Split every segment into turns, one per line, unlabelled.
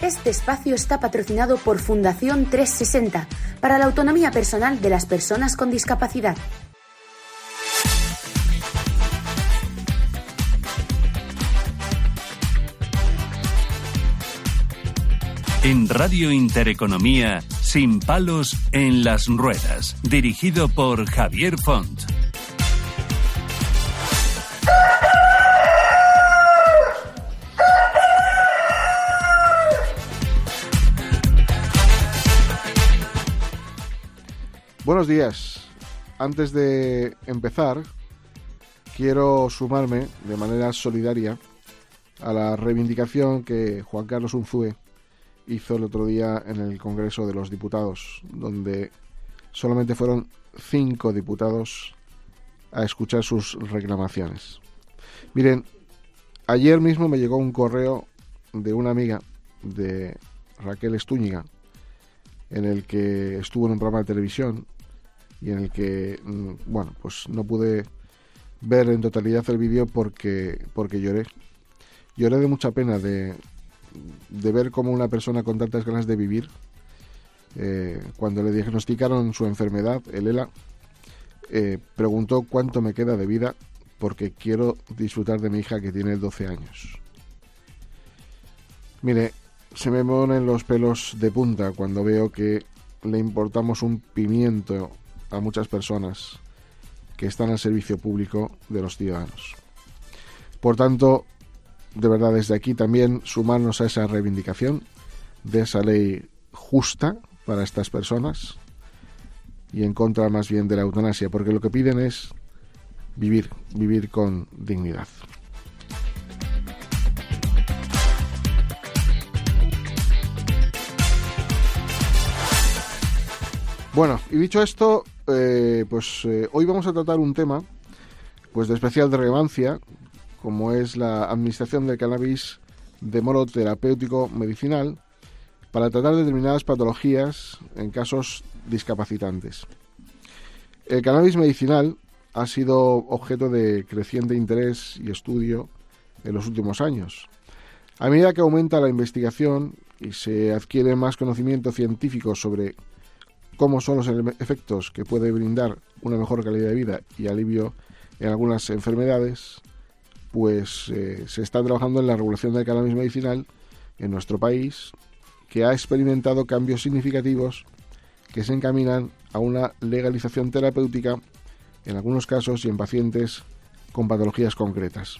Este espacio está patrocinado por Fundación 360 para la autonomía personal de las personas con discapacidad.
En Radio Intereconomía, Sin palos en las ruedas, dirigido por Javier Font.
Buenos días. Antes de empezar, quiero sumarme de manera solidaria a la reivindicación que Juan Carlos Unzué hizo el otro día en el Congreso de los Diputados, donde solamente fueron 5 diputados a escuchar sus reclamaciones. Miren, ayer mismo me llegó un correo de una amiga de Raquel Estúñiga, en el que estuvo en un programa de televisión y en el que, bueno, pues no pude ver en totalidad el vídeo porque lloré. Lloré de mucha pena de ver cómo una persona con tantas ganas de vivir, cuando le diagnosticaron su enfermedad, el ELA, preguntó cuánto me queda de vida porque quiero disfrutar de mi hija que tiene 12 años. Mire, se me ponen los pelos de punta cuando veo que le importamos un pimiento a muchas personas que están al servicio público de los ciudadanos. Por tanto, de verdad, desde aquí también sumarnos a esa reivindicación de esa ley justa para estas personas y en contra más bien de la eutanasia, porque lo que piden es vivir con dignidad. Bueno, y dicho esto, hoy vamos a tratar un tema pues de especial relevancia, como es la administración del cannabis de modo terapéutico medicinal para tratar determinadas patologías en casos discapacitantes. El cannabis medicinal ha sido objeto de creciente interés y estudio en los últimos años. A medida que aumenta la investigación y se adquiere más conocimiento científico sobre cómo son los efectos que puede brindar una mejor calidad de vida y alivio en algunas enfermedades, pues se está trabajando en la regulación del cannabis medicinal en nuestro país, que ha experimentado cambios significativos que se encaminan a una legalización terapéutica en algunos casos y en pacientes con patologías concretas.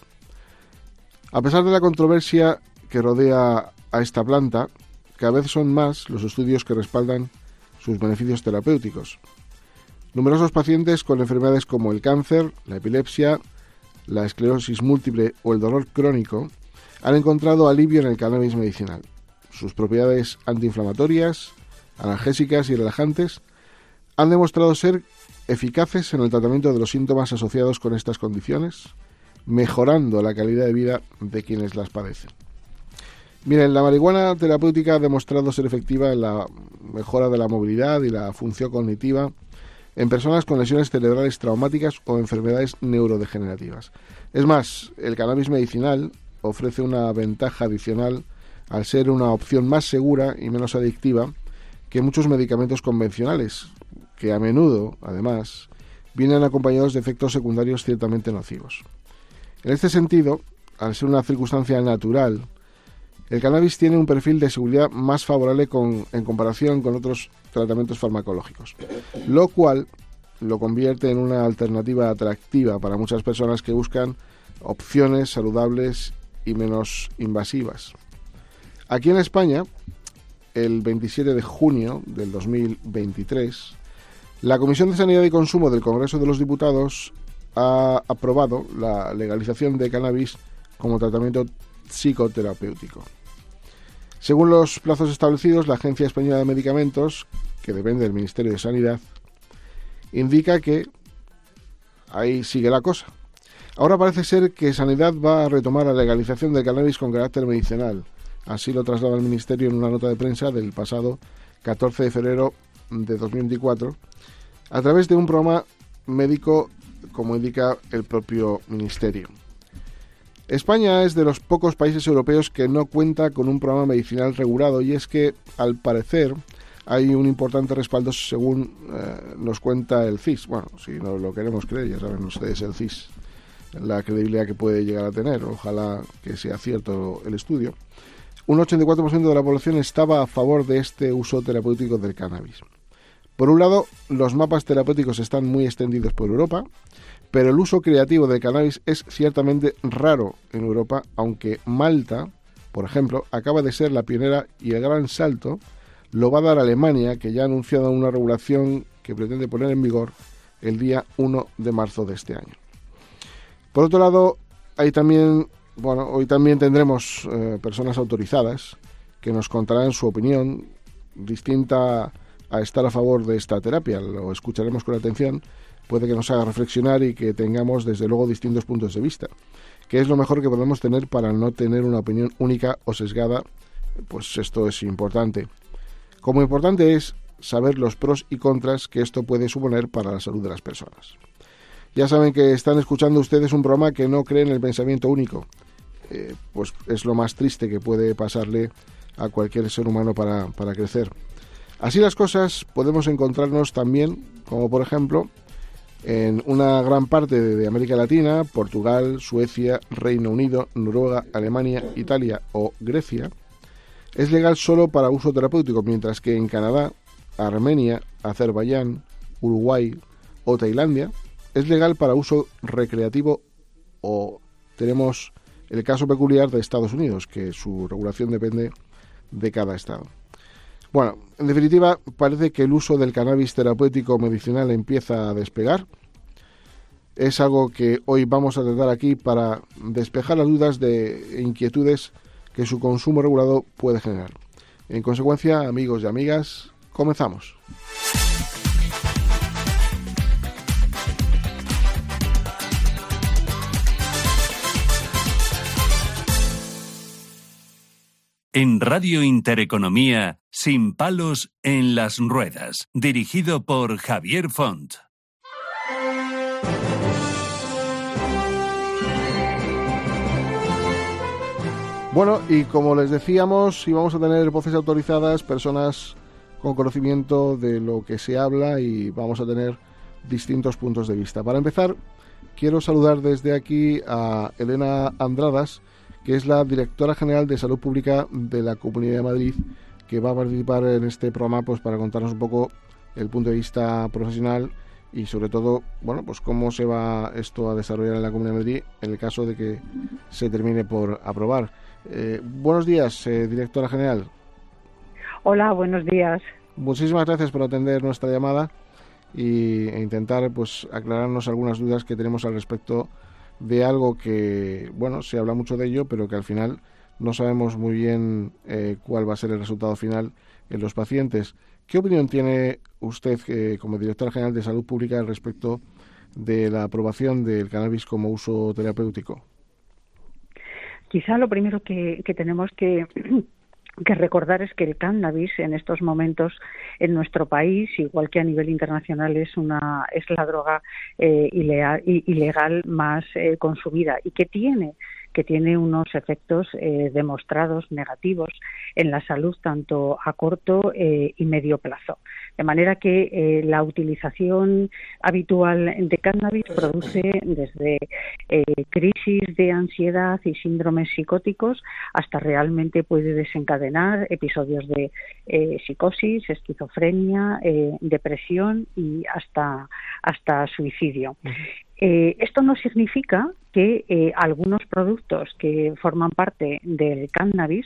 A pesar de la controversia que rodea a esta planta, cada vez son más los estudios que respaldan sus beneficios terapéuticos. Numerosos pacientes con enfermedades como el cáncer, la epilepsia, la esclerosis múltiple o el dolor crónico han encontrado alivio en el cannabis medicinal. Sus propiedades antiinflamatorias, analgésicas y relajantes han demostrado ser eficaces en el tratamiento de los síntomas asociados con estas condiciones, mejorando la calidad de vida de quienes las padecen. Miren, la marihuana terapéutica ha demostrado ser efectiva en la mejora de la movilidad y la función cognitiva en personas con lesiones cerebrales traumáticas o enfermedades neurodegenerativas. Es más, el cannabis medicinal ofrece una ventaja adicional al ser una opción más segura y menos adictiva que muchos medicamentos convencionales, que a menudo, además, vienen acompañados de efectos secundarios ciertamente nocivos. En este sentido, al ser una circunstancia natural, el cannabis tiene un perfil de seguridad más favorable en comparación con otros tratamientos farmacológicos, lo cual lo convierte en una alternativa atractiva para muchas personas que buscan opciones saludables y menos invasivas. Aquí en España, el 27 de junio del 2023, la Comisión de Sanidad y Consumo del Congreso de los Diputados ha aprobado la legalización de cannabis como tratamiento psicoterapéutico. Según los plazos establecidos, la Agencia Española de Medicamentos, que depende del Ministerio de Sanidad, indica que ahí sigue la cosa. Ahora parece ser que Sanidad va a retomar la legalización del cannabis con carácter medicinal. Así lo traslada el Ministerio en una nota de prensa del pasado 14 de febrero de 2024, a través de un programa médico, como indica el propio Ministerio. España es de los pocos países europeos que no cuenta con un programa medicinal regulado, y es que, al parecer, hay un importante respaldo según nos cuenta el CIS. Bueno, si no lo queremos creer, ya saben ustedes el CIS, la credibilidad que puede llegar a tener. Ojalá que sea cierto el estudio. Un 84% de la población estaba a favor de este uso terapéutico del cannabis. Por un lado, los mapas terapéuticos están muy extendidos por Europa, pero el uso creativo del cannabis es ciertamente raro en Europa, aunque Malta, por ejemplo, acaba de ser la pionera, y el gran salto lo va a dar Alemania, que ya ha anunciado una regulación que pretende poner en vigor el día 1 de marzo de este año. Por otro lado, hoy también tendremos personas autorizadas que nos contarán su opinión distinta a estar a favor de esta terapia. Lo escucharemos con atención, puede que nos haga reflexionar y que tengamos desde luego distintos puntos de vista, que es lo mejor que podemos tener para no tener una opinión única o sesgada. Pues esto es importante. Como importante es saber los pros y contras que esto puede suponer para la salud de las personas. Ya saben que están escuchando ustedes un programa que no cree en el pensamiento único. Pues es lo más triste que puede pasarle a cualquier ser humano para crecer. Así las cosas, podemos encontrarnos también, como por ejemplo, en una gran parte de América Latina, Portugal, Suecia, Reino Unido, Noruega, Alemania, Italia o Grecia, es legal solo para uso terapéutico, mientras que en Canadá, Armenia, Azerbaiyán, Uruguay o Tailandia es legal para uso recreativo, o tenemos el caso peculiar de Estados Unidos, que su regulación depende de cada estado. Bueno, en definitiva, parece que el uso del cannabis terapéutico medicinal empieza a despegar. Es algo que hoy vamos a tratar aquí para despejar las dudas e inquietudes que su consumo regulado puede generar. En consecuencia, amigos y amigas, comenzamos.
En Radio Intereconomía, Sin palos en las ruedas, dirigido por Javier Font.
Bueno, y como les decíamos, íbamos a tener voces autorizadas, personas con conocimiento de lo que se habla, y vamos a tener distintos puntos de vista. Para empezar, quiero saludar desde aquí a Elena Andradas, que es la directora general de Salud Pública de la Comunidad de Madrid, que va a participar en este programa pues para contarnos un poco el punto de vista profesional y sobre todo, bueno, pues cómo se va esto a desarrollar en la Comunidad de Madrid en el caso de que se termine por aprobar. Buenos días, directora general.
Hola, buenos días.
Muchísimas gracias por atender nuestra llamada e intentar pues aclararnos algunas dudas que tenemos al respecto de algo que, bueno, se habla mucho de ello, pero que al final no sabemos muy bien cuál va a ser el resultado final en los pacientes. ¿Qué opinión tiene usted como directora general de Salud Pública al respecto de la aprobación del cannabis como uso terapéutico?
Quizá lo primero que tenemos que recordar es que el cannabis en estos momentos en nuestro país, igual que a nivel internacional, es la droga ilegal más consumida, y que tiene unos efectos demostrados negativos en la salud tanto a corto y medio plazo. De manera que la utilización habitual de cannabis produce desde crisis de ansiedad y síndromes psicóticos hasta realmente puede desencadenar episodios de psicosis, esquizofrenia, depresión y hasta suicidio. Esto no significa que algunos productos que forman parte del cannabis,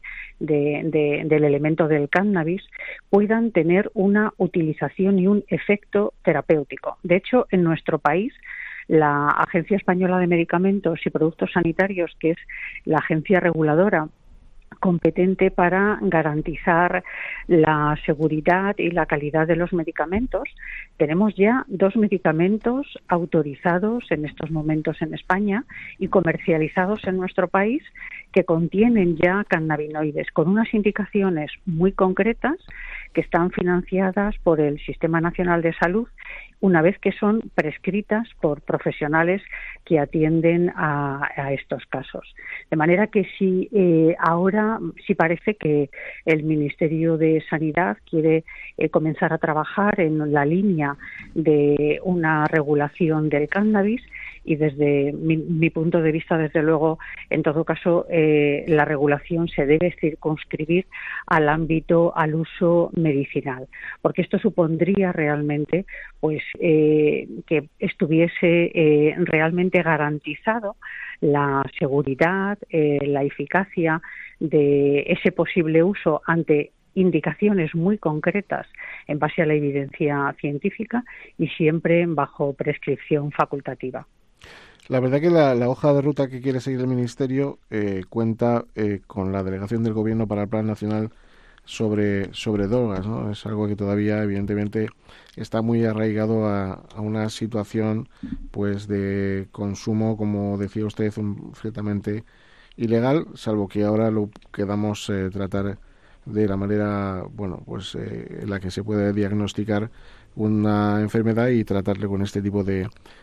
del elemento del cannabis, puedan tener una utilización y un efecto terapéutico. De hecho, en nuestro país, la Agencia Española de Medicamentos y Productos Sanitarios, que es la agencia reguladora competente para garantizar la seguridad y la calidad de los medicamentos, tenemos ya 2 medicamentos autorizados en estos momentos en España y comercializados en nuestro país que contienen ya cannabinoides con unas indicaciones muy concretas que están financiadas por el Sistema Nacional de Salud, una vez que son prescritas por profesionales que atienden a estos casos. De manera que ahora sí parece que el Ministerio de Sanidad quiere comenzar a trabajar en la línea de una regulación del cannabis, y desde mi punto de vista, desde luego, en todo caso, la regulación se debe circunscribir al uso medicinal, porque esto supondría realmente pues que estuviese realmente garantizado la seguridad, la eficacia de ese posible uso ante indicaciones muy concretas en base a la evidencia científica y siempre bajo prescripción facultativa.
La verdad que la hoja de ruta que quiere seguir el Ministerio cuenta con la delegación del Gobierno para el Plan Nacional sobre drogas, ¿no? Es algo que todavía, evidentemente, está muy arraigado a una situación pues de consumo, como decía usted, ciertamente ilegal, salvo que ahora lo queramos tratar de la manera, en la que se puede diagnosticar una enfermedad y tratarle con este tipo de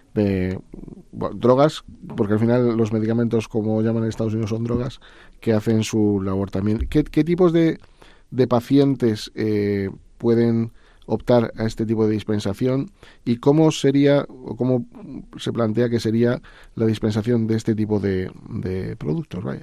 drogas, porque al final los medicamentos, como llaman en Estados Unidos, son drogas que hacen su labor también. ¿Qué tipos de pacientes pueden optar a este tipo de dispensación y cómo sería o cómo se plantea que sería la dispensación de este tipo de productos? Vaya.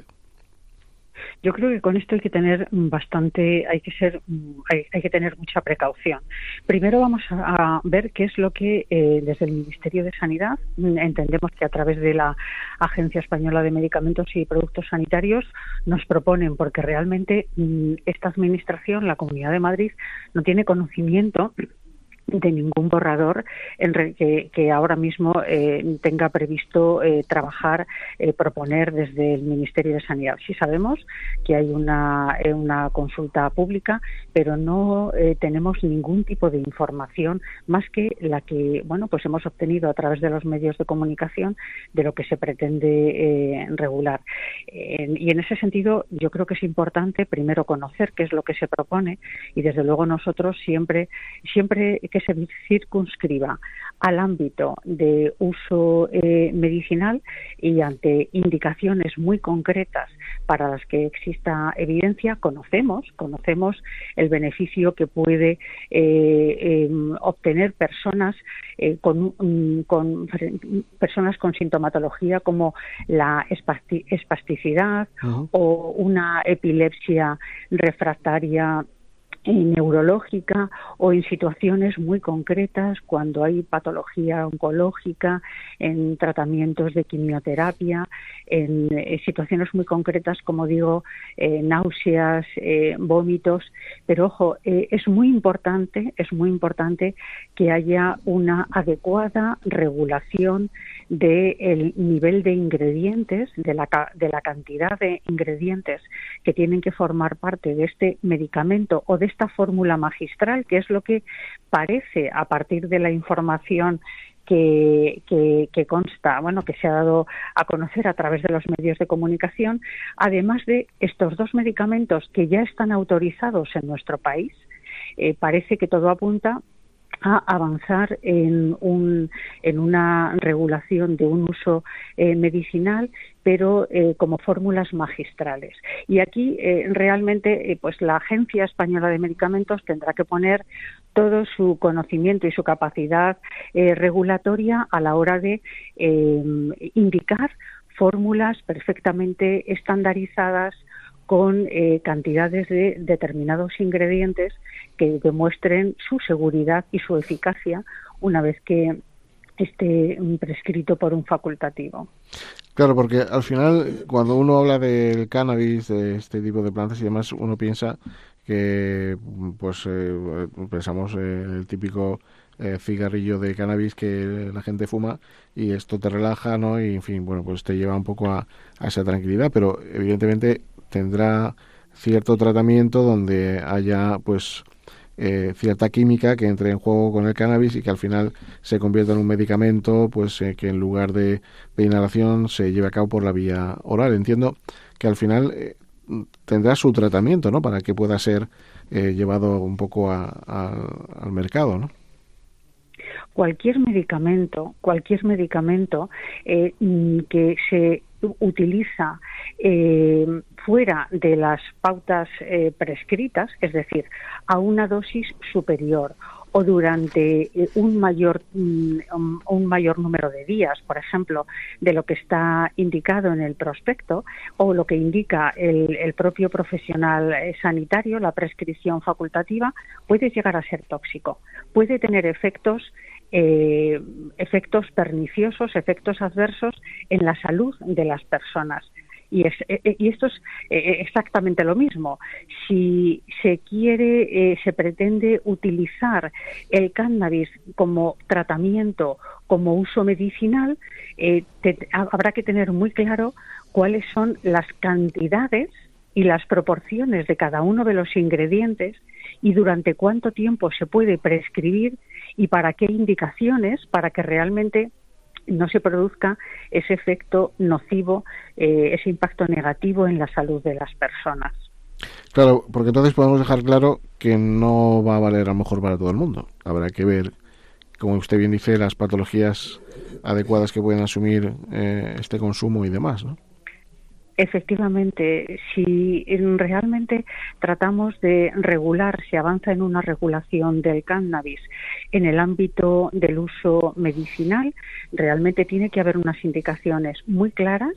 Yo creo que con esto hay que tener hay que tener mucha precaución. Primero vamos a ver qué es lo que desde el Ministerio de Sanidad entendemos que a través de la Agencia Española de Medicamentos y Productos Sanitarios nos proponen, porque realmente esta administración, la Comunidad de Madrid, no tiene conocimiento de ningún borrador que ahora mismo tenga previsto proponer desde el Ministerio de Sanidad. Sí sabemos que hay una consulta pública, pero no tenemos ningún tipo de información más que la que pues hemos obtenido a través de los medios de comunicación de lo que se pretende regular. Y en ese sentido yo creo que es importante primero conocer qué es lo que se propone, y desde luego nosotros siempre que se circunscriba al ámbito de uso medicinal y ante indicaciones muy concretas para las que exista evidencia, conocemos el beneficio que puede obtener personas personas con sintomatología como la espasticidad o una epilepsia refractaria neurológica, o en situaciones muy concretas cuando hay patología oncológica, en tratamientos de quimioterapia, en situaciones muy concretas, como digo, náuseas, vómitos. Pero ojo, es muy importante que haya una adecuada regulación del nivel de ingredientes, de la cantidad de ingredientes que tienen que formar parte de este medicamento o de esta fórmula magistral, que es lo que parece, a partir de la información que consta, que se ha dado a conocer a través de los medios de comunicación, además de estos dos medicamentos que ya están autorizados en nuestro país. Parece que todo apunta a avanzar en una regulación de un uso medicinal, pero como fórmulas magistrales. Y aquí realmente pues la Agencia Española de Medicamentos tendrá que poner todo su conocimiento y su capacidad regulatoria a la hora de indicar fórmulas perfectamente estandarizadas con cantidades de determinados ingredientes que demuestren su seguridad y su eficacia una vez que esté prescrito por un facultativo.
Claro, porque al final, cuando uno habla del cannabis, de este tipo de plantas y demás, uno piensa que, pensamos en el típico cigarrillo de cannabis que la gente fuma y esto te relaja, ¿no? Y, en fin, pues te lleva un poco a esa tranquilidad, pero evidentemente tendrá cierto tratamiento donde haya, cierta química que entre en juego con el cannabis y que al final se convierta en un medicamento que en lugar de inhalación se lleve a cabo por la vía oral. Entiendo que al final tendrá su tratamiento, ¿no?, para que pueda ser llevado un poco al mercado, ¿no?
cualquier medicamento que se utiliza fuera de las pautas prescritas, es decir, a una dosis superior o durante un mayor número de días, por ejemplo, de lo que está indicado en el prospecto o lo que indica el propio profesional sanitario, la prescripción facultativa, puede llegar a ser tóxico. Puede tener efectos perniciosos, efectos adversos en la salud de las personas. Y esto es exactamente lo mismo. Si se pretende utilizar el cannabis como tratamiento, como uso medicinal, habrá que tener muy claro cuáles son las cantidades y las proporciones de cada uno de los ingredientes y durante cuánto tiempo se puede prescribir y para qué indicaciones, para que realmente no se produzca ese efecto nocivo, ese impacto negativo en la salud de las personas.
Claro, porque entonces podemos dejar claro que no va a valer a lo mejor para todo el mundo. Habrá que ver, como usted bien dice, las patologías adecuadas que pueden asumir este consumo y demás, ¿no?
Efectivamente, si realmente tratamos de regular, se avanza en una regulación del cannabis en el ámbito del uso medicinal, realmente tiene que haber unas indicaciones muy claras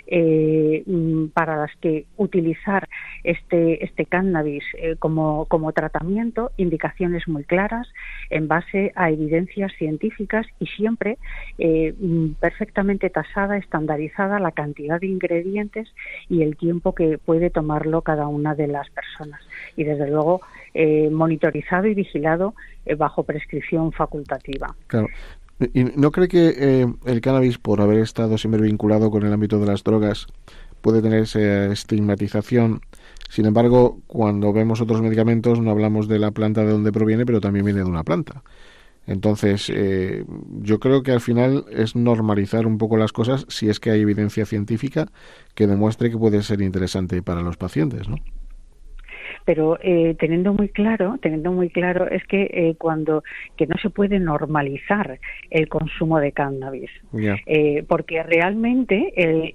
para las que utilizar este cannabis como tratamiento, indicaciones muy claras en base a evidencias científicas y siempre perfectamente tasada, estandarizada la cantidad de ingredientes y el tiempo que puede tomarlo cada una de las personas. Y desde luego monitorizado y vigilado bajo prescripción facultativa.
Claro. ¿Y no cree que el cannabis, por haber estado siempre vinculado con el ámbito de las drogas, puede tener esa estigmatización? Sin embargo, cuando vemos otros medicamentos no hablamos de la planta de donde proviene, pero también viene de una planta. Entonces, yo creo que al final es normalizar un poco las cosas si es que hay evidencia científica que demuestre que puede ser interesante para los pacientes, ¿no?
Pero teniendo muy claro es que que no se puede normalizar el consumo de cannabis, porque realmente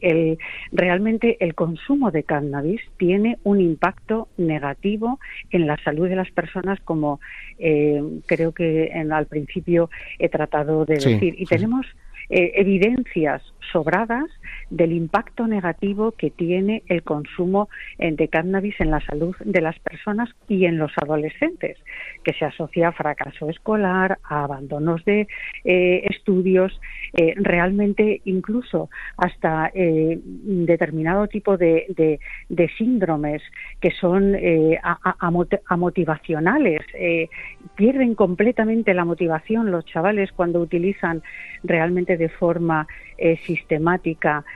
el consumo de cannabis tiene un impacto negativo en la salud de las personas, como creo que al principio he tratado de decir, y tenemos evidencias sobradas del impacto negativo que tiene el consumo de cannabis en la salud de las personas y en los adolescentes, que se asocia a fracaso escolar, a abandonos de estudios, realmente incluso hasta determinado tipo de síndromes que son amotivacionales. Pierden completamente la motivación los chavales cuando utilizan realmente de forma sistemática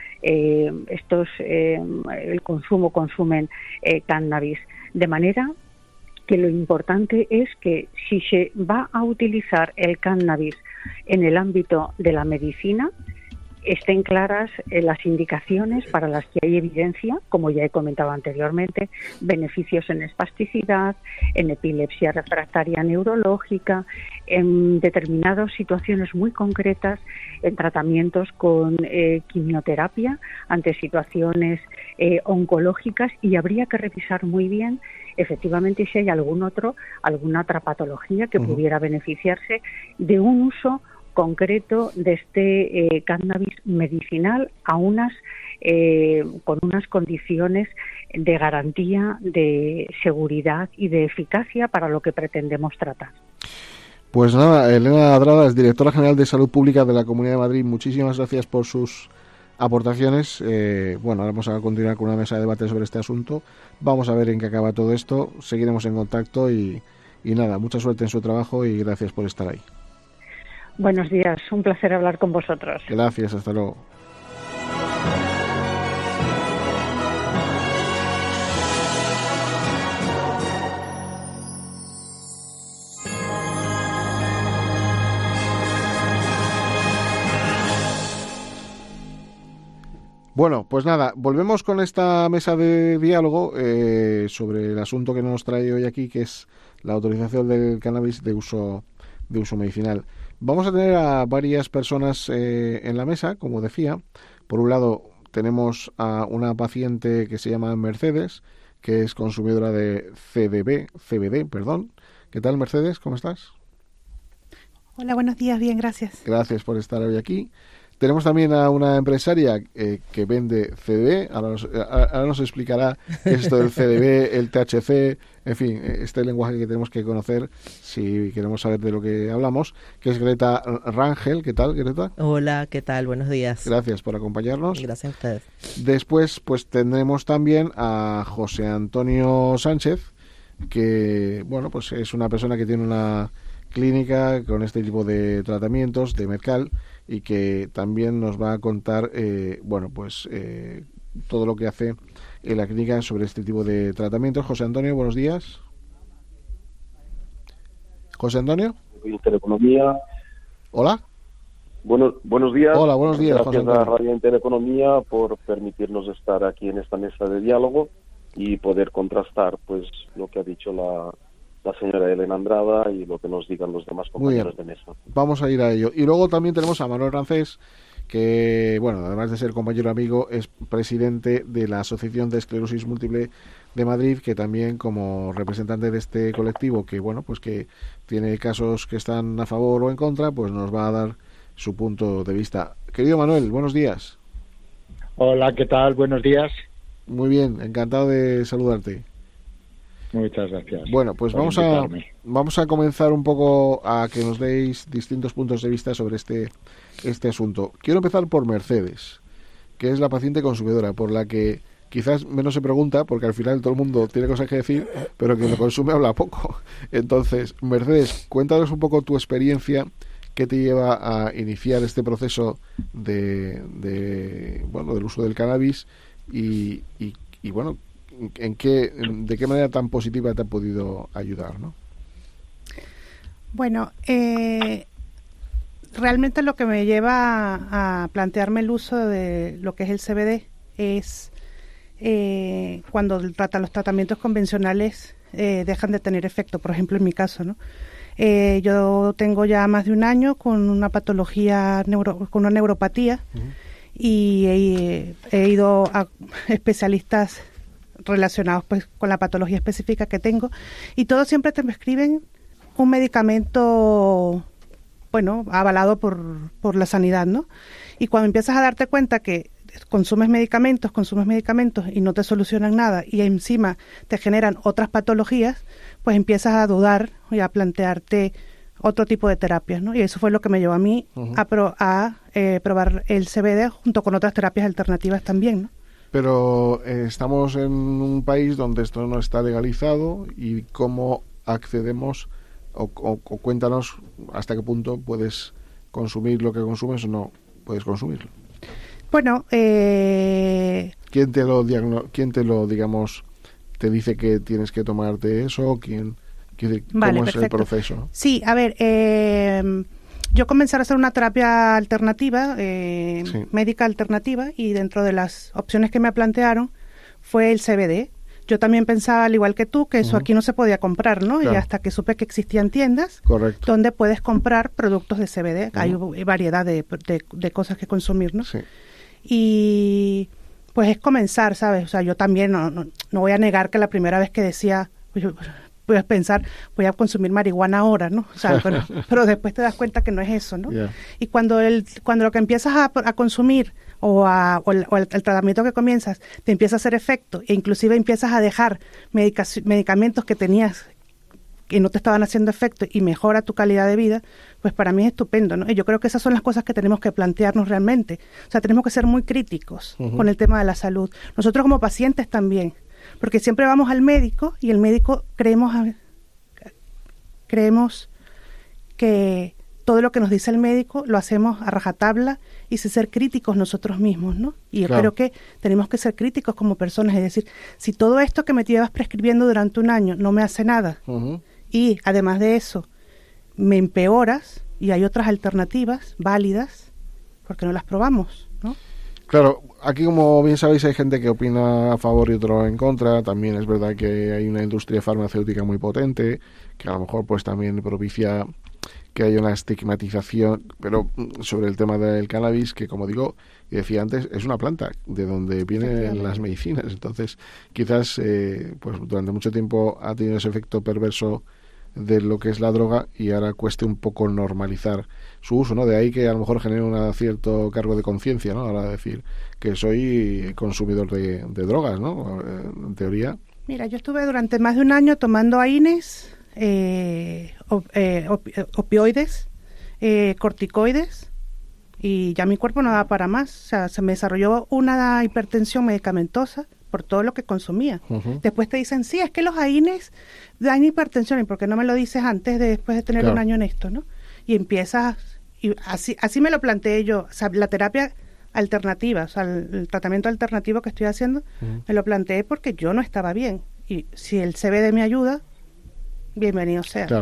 consumen cannabis, de manera que lo importante es que si se va a utilizar el cannabis en el ámbito de la medicina, estén claras las indicaciones para las que hay evidencia, como ya he comentado anteriormente, beneficios en espasticidad, en epilepsia refractaria neurológica, en determinadas situaciones muy concretas, en tratamientos con quimioterapia ante situaciones oncológicas, y habría que revisar muy bien efectivamente si hay alguna otra patología que pudiera beneficiarse de un uso concreto de este cannabis medicinal con unas condiciones de garantía, de seguridad y de eficacia para lo que pretendemos tratar.
Pues nada, Elena Adradas, directora general de Salud Pública de la Comunidad de Madrid, muchísimas gracias por sus aportaciones. Ahora vamos a continuar con una mesa de debate sobre este asunto. Vamos a ver en qué acaba todo esto. Seguiremos en contacto y nada, mucha suerte en su trabajo y gracias por estar ahí.
Buenos días, un placer hablar con vosotros.
Gracias, hasta luego. Bueno, pues nada, volvemos con esta mesa de diálogo sobre el asunto que nos trae hoy aquí, que es la autorización del cannabis de uso medicinal. Vamos a tener a varias personas en la mesa, como decía. Por un lado, tenemos a una paciente que se llama Mercedes, que es consumidora de CBD. ¿Qué tal, Mercedes? ¿Cómo estás?
Hola, buenos días. Bien, gracias.
Gracias por estar hoy aquí. Tenemos también a una empresaria que vende CBD. Ahora nos explicará qué es esto del CBD, el THC, en fin, este lenguaje que tenemos que conocer si queremos saber de lo que hablamos, que es Greta Rangel. ¿Qué tal, Greta?
Hola, ¿qué tal? Buenos días.
Gracias por acompañarnos.
Gracias a ustedes.
Después, pues tendremos también a José Antonio Sánchez, que, bueno, pues es una persona que tiene una clínica con este tipo de tratamientos de Medcal y que también nos va a contar todo lo que hace en la clínica sobre este tipo de tratamientos. José Antonio, buenos días. José Antonio.
Intereconomía.
Hola.
Buenos días.
Hola, buenos días.
Gracias a Radio Intereconomía por permitirnos estar aquí en esta mesa de diálogo y poder contrastar pues lo que ha dicho la señora Elena Andrada y lo que nos digan los demás compañeros de mesa.
Vamos a ir a ello. Y luego también tenemos a Manuel Rancés, que, bueno, además de ser compañero amigo, es presidente de la Asociación de Esclerosis Múltiple de Madrid, que también como representante de este colectivo, que, bueno, pues que tiene casos que están a favor o en contra, pues nos va a dar su punto de vista. Querido Manuel, buenos días.
Hola, ¿qué tal? Buenos días.
Muy bien, encantado de saludarte.
Muchas gracias.
Bueno, pues vamos a comenzar un poco a que nos deis distintos puntos de vista sobre este asunto. Quiero empezar por Mercedes, que es la paciente consumidora, por la que quizás menos se pregunta, porque al final todo el mundo tiene cosas que decir, pero quien lo consume habla poco. Entonces, Mercedes, cuéntanos un poco tu experiencia, qué te lleva a iniciar este proceso del uso del cannabis y bueno, de qué manera tan positiva te ha podido ayudar, ¿no?
Bueno, realmente lo que me lleva a plantearme el uso de lo que es el CBD es cuando los tratamientos convencionales dejan de tener efecto. Por ejemplo, en mi caso, ¿no? Yo tengo ya más de un año con una patología, con una neuropatía, y he ido a especialistas relacionados pues con la patología específica que tengo, y todos siempre te prescriben un medicamento, bueno, avalado por la sanidad, ¿no? Y cuando empiezas a darte cuenta que consumes medicamentos y no te solucionan nada y encima te generan otras patologías, pues empiezas a dudar y a plantearte otro tipo de terapias, ¿no? Y eso fue lo que me llevó a mí a probar el CBD junto con otras terapias alternativas también, ¿no?
Pero estamos en un país donde esto no está legalizado, y cómo accedemos o cuéntanos hasta qué punto puedes consumir lo que consumes o no puedes consumirlo.
Bueno,
¿Quién te lo digamos, te dice que tienes que tomarte eso? ¿Cómo
vale,
es
perfecto.
el proceso?
Sí, a ver, yo comencé a hacer una terapia alternativa, médica alternativa, y dentro de las opciones que me plantearon fue el CBD. Yo también pensaba, al igual que tú, que eso aquí no se podía comprar, ¿no? Claro. Y hasta que supe que existían tiendas donde puedes comprar productos de CBD. Hay variedad de cosas que consumir, ¿no? Sí. Y pues es comenzar, ¿sabes? O sea, yo también no voy a negar que la primera vez que decía, voy a pensar, voy a consumir marihuana ahora, ¿no? O sea, pero después te das cuenta que no es eso, ¿no? Yeah. Y cuando lo que empiezas a consumir o el tratamiento que comienzas te empieza a hacer efecto, e inclusive empiezas a dejar medicamentos que tenías que no te estaban haciendo efecto y mejora tu calidad de vida, pues para mí es estupendo, ¿no? Y yo creo que esas son las cosas que tenemos que plantearnos realmente. O sea, tenemos que ser muy críticos con el tema de la salud. Nosotros como pacientes también, porque siempre vamos al médico y el médico creemos que todo lo que nos dice el médico lo hacemos a rajatabla y sin ser críticos nosotros mismos, ¿no? Y yo creo que tenemos que ser críticos como personas, es decir, si todo esto que me llevas prescribiendo durante un año no me hace nada, y además de eso me empeoras y hay otras alternativas válidas, ¿por qué no las probamos, no?
Claro, aquí como bien sabéis hay gente que opina a favor y otro en contra. También es verdad que hay una industria farmacéutica muy potente que a lo mejor pues también propicia que haya una estigmatización, pero sobre el tema del cannabis, que como digo y decía antes, es una planta de donde vienen las medicinas. Entonces quizás pues durante mucho tiempo ha tenido ese efecto perverso de lo que es la droga y ahora cueste un poco normalizar su uso, ¿no? De ahí que a lo mejor genere un cierto cargo de conciencia, ¿no? Ahora decir que soy consumidor de drogas, ¿no? En teoría.
Mira, yo estuve durante más de un año tomando AINES, opioides, corticoides, y ya mi cuerpo no daba para más. O sea, se me desarrolló una hipertensión medicamentosa por todo lo que consumía. Uh-huh. Después te dicen, sí, es que los AINES dan hipertensión, ¿y por qué no me lo dices antes después de tener un año en esto, no? Y empiezas, y así me lo planteé yo, o sea, la terapia alternativa, o sea, el tratamiento alternativo que estoy haciendo, me lo planteé porque yo no estaba bien, y si el CBD me ayuda, bienvenido sea.
Claro.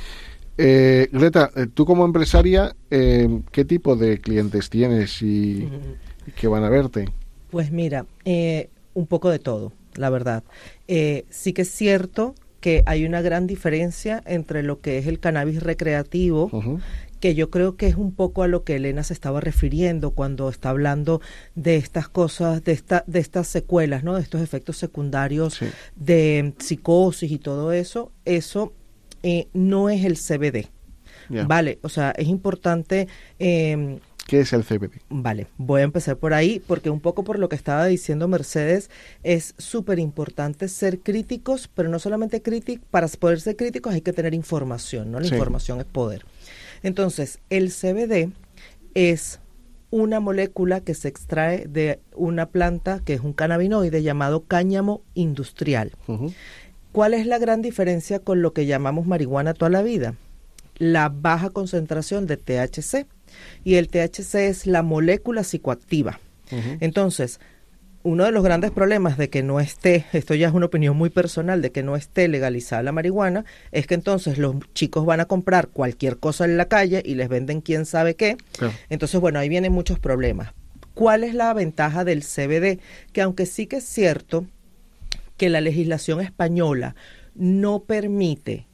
Greta, tú como empresaria, ¿qué tipo de clientes tienes y que van a verte?
Pues mira, un poco de todo, la verdad. Sí que es cierto que hay una gran diferencia entre lo que es el cannabis recreativo, que yo creo que es un poco a lo que Elena se estaba refiriendo cuando está hablando de estas cosas, de estas secuelas, ¿no? De estos efectos secundarios de psicosis y todo eso. Eso no es el CBD, ¿vale? O sea, es importante...
¿Qué es el CBD?
Vale, voy a empezar por ahí, porque un poco por lo que estaba diciendo Mercedes, es súper importante ser críticos, pero no solamente para poder ser críticos hay que tener información, ¿no? La información es poder. Entonces, el CBD es una molécula que se extrae de una planta que es un cannabinoide llamado cáñamo industrial. ¿Cuál es la gran diferencia con lo que llamamos marihuana toda la vida? La baja concentración de THC. Y el THC es la molécula psicoactiva. Entonces, uno de los grandes problemas de que no esté, esto ya es una opinión muy personal, de que no esté legalizada la marihuana, es que entonces los chicos van a comprar cualquier cosa en la calle y les venden quién sabe qué. Entonces, bueno, ahí vienen muchos problemas. ¿Cuál es la ventaja del CBD? Que aunque sí que es cierto que la legislación española no permite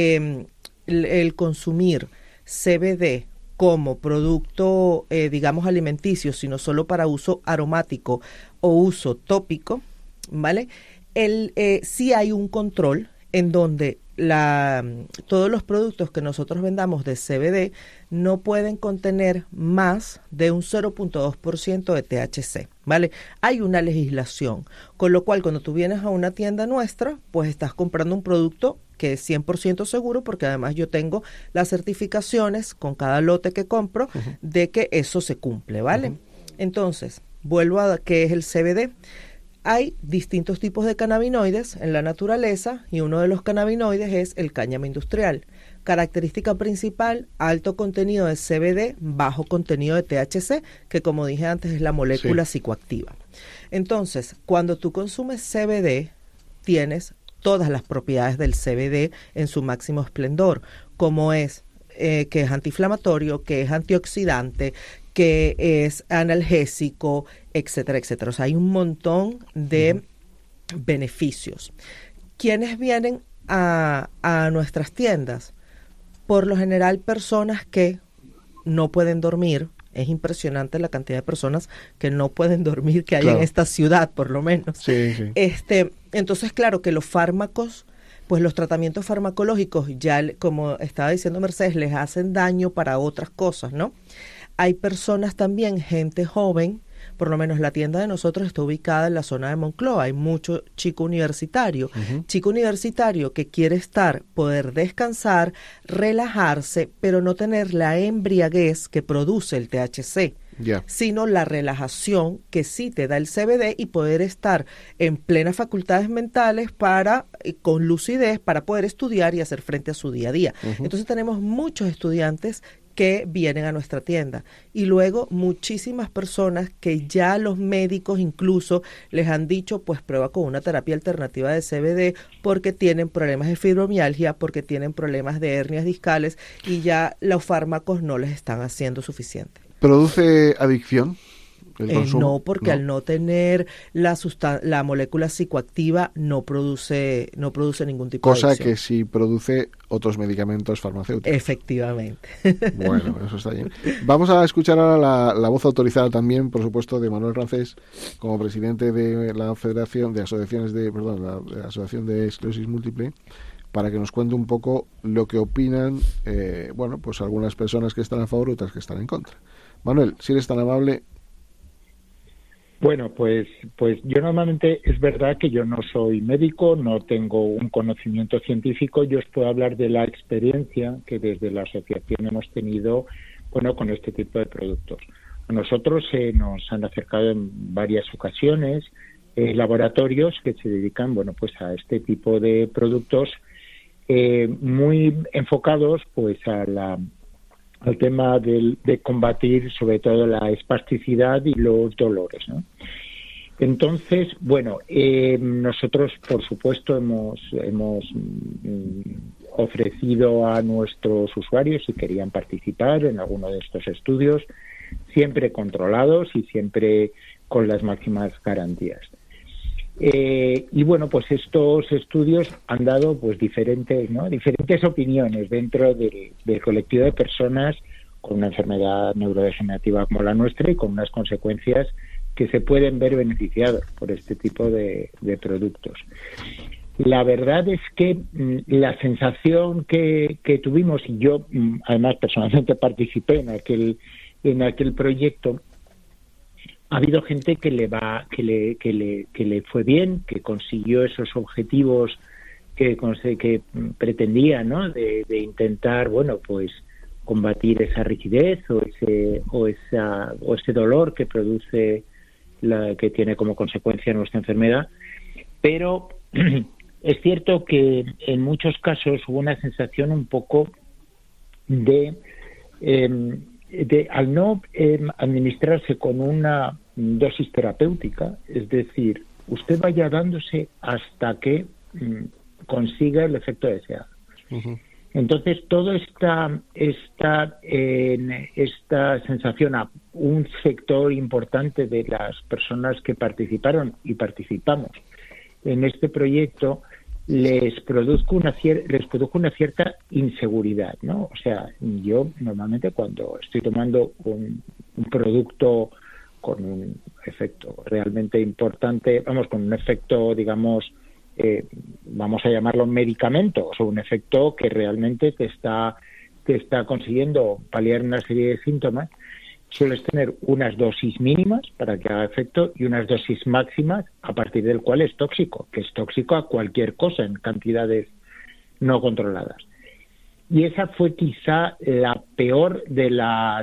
el consumir CBD como producto, digamos, alimenticio, sino solo para uso aromático o uso tópico, ¿vale? Sí hay un control en donde todos los productos que nosotros vendamos de CBD no pueden contener más de un 0.2% de THC, ¿vale? Hay una legislación, con lo cual cuando tú vienes a una tienda nuestra, pues estás comprando un producto que es 100% seguro, porque además yo tengo las certificaciones con cada lote que compro de que eso se cumple, ¿vale? Entonces, vuelvo a qué es el CBD. Hay distintos tipos de cannabinoides en la naturaleza y uno de los cannabinoides es el cáñamo industrial. Característica principal, alto contenido de CBD, bajo contenido de THC, que como dije antes es la molécula psicoactiva. Entonces, cuando tú consumes CBD, tienes todas las propiedades del CBD en su máximo esplendor, como es que es antiinflamatorio, que es antioxidante, que es analgésico, etcétera, etcétera. O sea, hay un montón de beneficios. ¿Quiénes vienen a nuestras tiendas? Por lo general, personas que no pueden dormir. Es impresionante la cantidad de personas que no pueden dormir que hay en esta ciudad, por lo menos. Entonces, claro que los fármacos, pues los tratamientos farmacológicos, ya como estaba diciendo Mercedes, les hacen daño para otras cosas, ¿no? Hay personas también, gente joven, por lo menos la tienda de nosotros está ubicada en la zona de Moncloa, hay mucho chico universitario, chico universitario que quiere poder descansar, relajarse, pero no tener la embriaguez que produce el THC, sino la relajación que sí te da el CBD y poder estar en plenas facultades mentales con lucidez para poder estudiar y hacer frente a su día a día. Entonces tenemos muchos estudiantes que vienen a nuestra tienda y luego muchísimas personas que ya los médicos incluso les han dicho pues prueba con una terapia alternativa de CBD porque tienen problemas de fibromialgia, porque tienen problemas de hernias discales y ya los fármacos no les están haciendo suficiente.
¿Produce adicción
No, porque al no tener la molécula psicoactiva no produce ningún tipo de adicción.
Cosa que sí produce otros medicamentos farmacéuticos.
Efectivamente.
Bueno, eso está bien. Vamos a escuchar ahora la voz autorizada también, por supuesto, de Manuel Rancés, como presidente de la Federación de Asociaciones la Asociación de Esclerosis Múltiple, para que nos cuente un poco lo que opinan, pues algunas personas que están a favor y otras que están en contra. Manuel, si eres tan amable.
Bueno, pues yo normalmente, es verdad que yo no soy médico, no tengo un conocimiento científico, yo os puedo hablar de la experiencia que desde la asociación hemos tenido, con este tipo de productos. A nosotros nos han acercado en varias ocasiones laboratorios que se dedican, a este tipo de productos muy enfocados, al tema de combatir sobre todo la espasticidad y los dolores, ¿no? Entonces, nosotros por supuesto hemos ofrecido a nuestros usuarios, si querían participar en alguno de estos estudios, siempre controlados y siempre con las máximas garantías. Estos estudios han dado diferentes opiniones dentro del colectivo de personas con una enfermedad neurodegenerativa como la nuestra y con unas consecuencias que se pueden ver beneficiados por este tipo de productos. La verdad es que la sensación que tuvimos, y yo además personalmente participé en aquel proyecto, ha habido gente que le fue bien, que consiguió esos objetivos que pretendía, ¿no? De intentar, combatir esa rigidez o ese dolor que produce que tiene como consecuencia nuestra enfermedad. Pero es cierto que en muchos casos hubo una sensación un poco de al no administrarse con una dosis terapéutica, es decir, usted vaya dándose hasta que consiga el efecto deseado. Uh-huh. Entonces, toda esta sensación a un sector importante de las personas que participaron y participamos en este proyecto les produjo una cierta inseguridad, ¿no? O sea, yo normalmente cuando estoy tomando un producto con un efecto realmente importante, con un efecto, vamos a llamarlo medicamento, o un efecto que realmente te está consiguiendo paliar una serie de síntomas, sueles tener unas dosis mínimas para que haga efecto y unas dosis máximas a partir del cual es tóxico, que es tóxico a cualquier cosa en cantidades no controladas. Y esa fue quizá la peor de la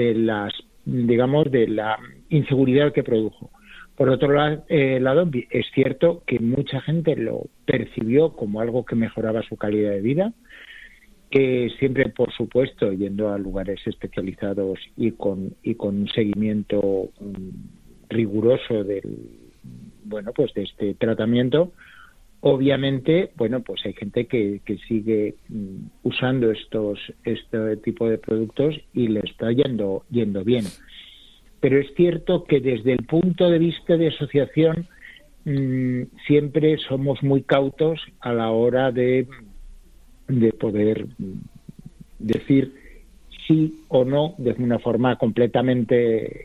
inseguridad que produjo. Por otro lado, es cierto que mucha gente lo percibió como algo que mejoraba su calidad de vida, que siempre, por supuesto, yendo a lugares especializados y con un seguimiento riguroso de este tratamiento. Obviamente, hay gente que sigue usando este tipo de productos y le está yendo bien. Pero es cierto que desde el punto de vista de asociación siempre somos muy cautos a la hora de poder decir sí o no de una forma completamente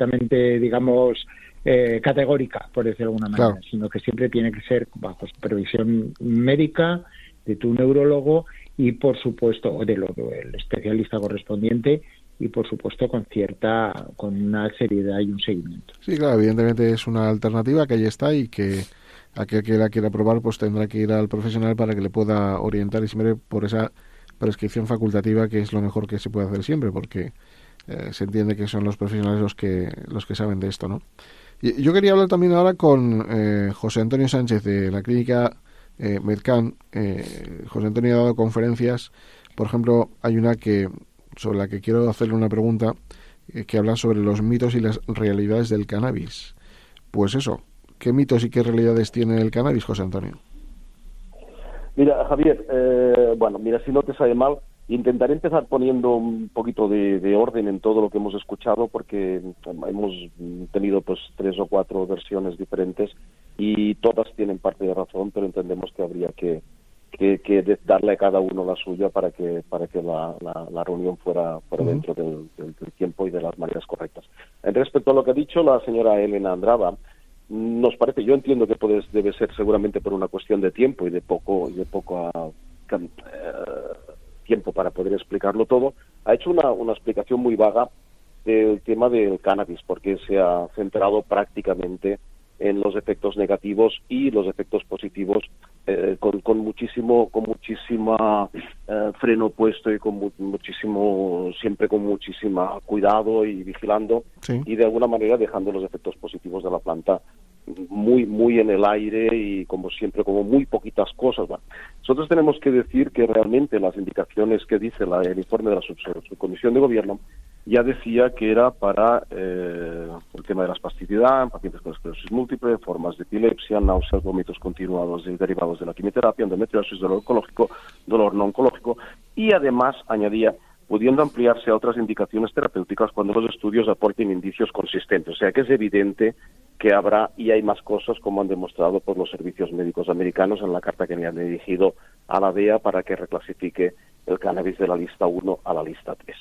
categórica, por decirlo de alguna manera, claro, sino que siempre tiene que ser bajo supervisión médica de tu neurólogo y por supuesto o del especialista correspondiente y por supuesto con una seriedad y un seguimiento. Sí,
claro, evidentemente es una alternativa que ahí está y que aquel que la quiera probar pues tendrá que ir al profesional para que le pueda orientar y siempre por esa prescripción facultativa, que es lo mejor que se puede hacer siempre, porque se entiende que son los profesionales los que saben de esto, ¿no? Y yo quería hablar también ahora con José Antonio Sánchez de la clínica Medcan. José Antonio ha dado conferencias, por ejemplo, hay una sobre la que quiero hacerle una pregunta que habla sobre los mitos y las realidades del cannabis. Pues eso, ¿qué mitos y qué realidades tiene el cannabis, José Antonio?
Mira, Javier, si no te sale mal, Intentaré empezar poniendo un poquito de orden en todo lo que hemos escuchado, porque hemos tenido pues 3 o 4 versiones diferentes y todas tienen parte de razón, pero entendemos que habría que darle a cada uno la suya para que la reunión fuera dentro del tiempo y de las maneras correctas. Respecto a lo que ha dicho la señora Elena Andrada, nos parece, yo entiendo que debe ser seguramente por una cuestión de tiempo y de poco tiempo para poder explicarlo todo. Ha hecho una explicación muy vaga del tema del cannabis, porque se ha centrado prácticamente en los efectos negativos y los efectos positivos con muchísima freno puesto y siempre con muchísima cuidado y vigilando, sí, y de alguna manera dejando los efectos positivos de la planta muy en el aire y como siempre como muy poquitas cosas. Bueno, nosotros tenemos que decir que realmente las indicaciones que dice el informe de la subcomisión de gobierno ya decía que era para el tema de la espasticidad en pacientes con esclerosis múltiple, formas de epilepsia, náuseas, vómitos continuados derivados de la quimioterapia, endometriosis, dolor oncológico, dolor no oncológico, y además añadía pudiendo ampliarse a otras indicaciones terapéuticas cuando los estudios aporten indicios consistentes. O sea que es evidente que habrá y hay más cosas, como han demostrado por los servicios médicos americanos en la carta que me han dirigido a la DEA para que reclasifique el cannabis de la lista 1 a la lista 3.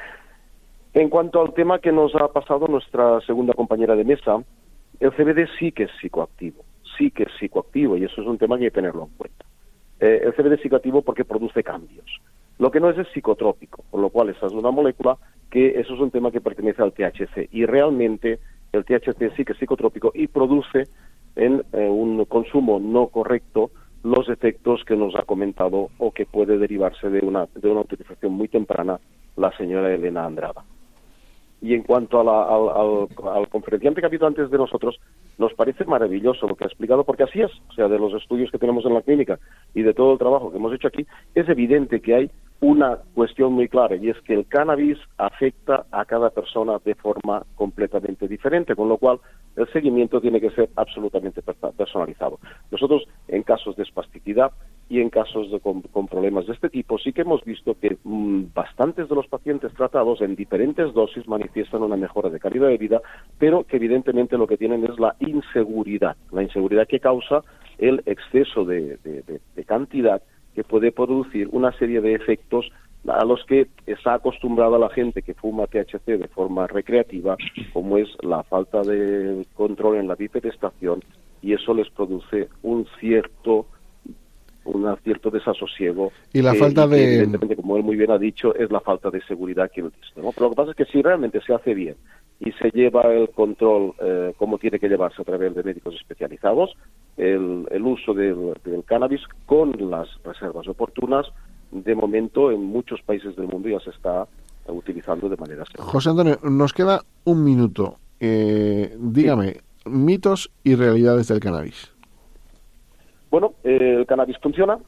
En cuanto al tema que nos ha pasado nuestra segunda compañera de mesa, el CBD sí que es psicoactivo, y eso es un tema que hay que tenerlo en cuenta. El CBD es psicoactivo porque produce cambios. Lo que no es psicotrópico, con lo cual esa es una molécula que eso es un tema que pertenece al THC, y realmente el THC sí que es psicotrópico y produce en un consumo no correcto los efectos que nos ha comentado o que puede derivarse de una utilización muy temprana la señora Elena Andrada. Y en cuanto al conferenciante que ha habido antes de nosotros, nos parece maravilloso lo que ha explicado, porque así es, o sea, de los estudios que tenemos en la clínica y de todo el trabajo que hemos hecho aquí, es evidente que hay una cuestión muy clara, y es que el cannabis afecta a cada persona de forma completamente diferente, con lo cual el seguimiento tiene que ser absolutamente personalizado. Nosotros, en casos de espasticidad y en casos con problemas de este tipo, sí que hemos visto que bastantes de los pacientes tratados en diferentes dosis manifiestan una mejora de calidad de vida, pero que evidentemente lo que tienen es la inseguridad que causa el exceso de cantidad, que puede producir una serie de efectos a los que está acostumbrada la gente que fuma THC de forma recreativa, como es la falta de control en la bifedestración, y eso les produce un cierto desasosiego.
Y la falta de...
Evidentemente, como él muy bien ha dicho, es la falta de seguridad que él dice, ¿no? Pero lo que pasa es que si realmente se hace bien y se lleva el control como tiene que llevarse a través de médicos especializados, el uso del cannabis con las reservas oportunas, de momento en muchos países del mundo ya se está utilizando de manera segura.
José Antonio, nos queda un minuto. Dígame, sí, mitos y realidades del cannabis.
Bueno, el cannabis funciona,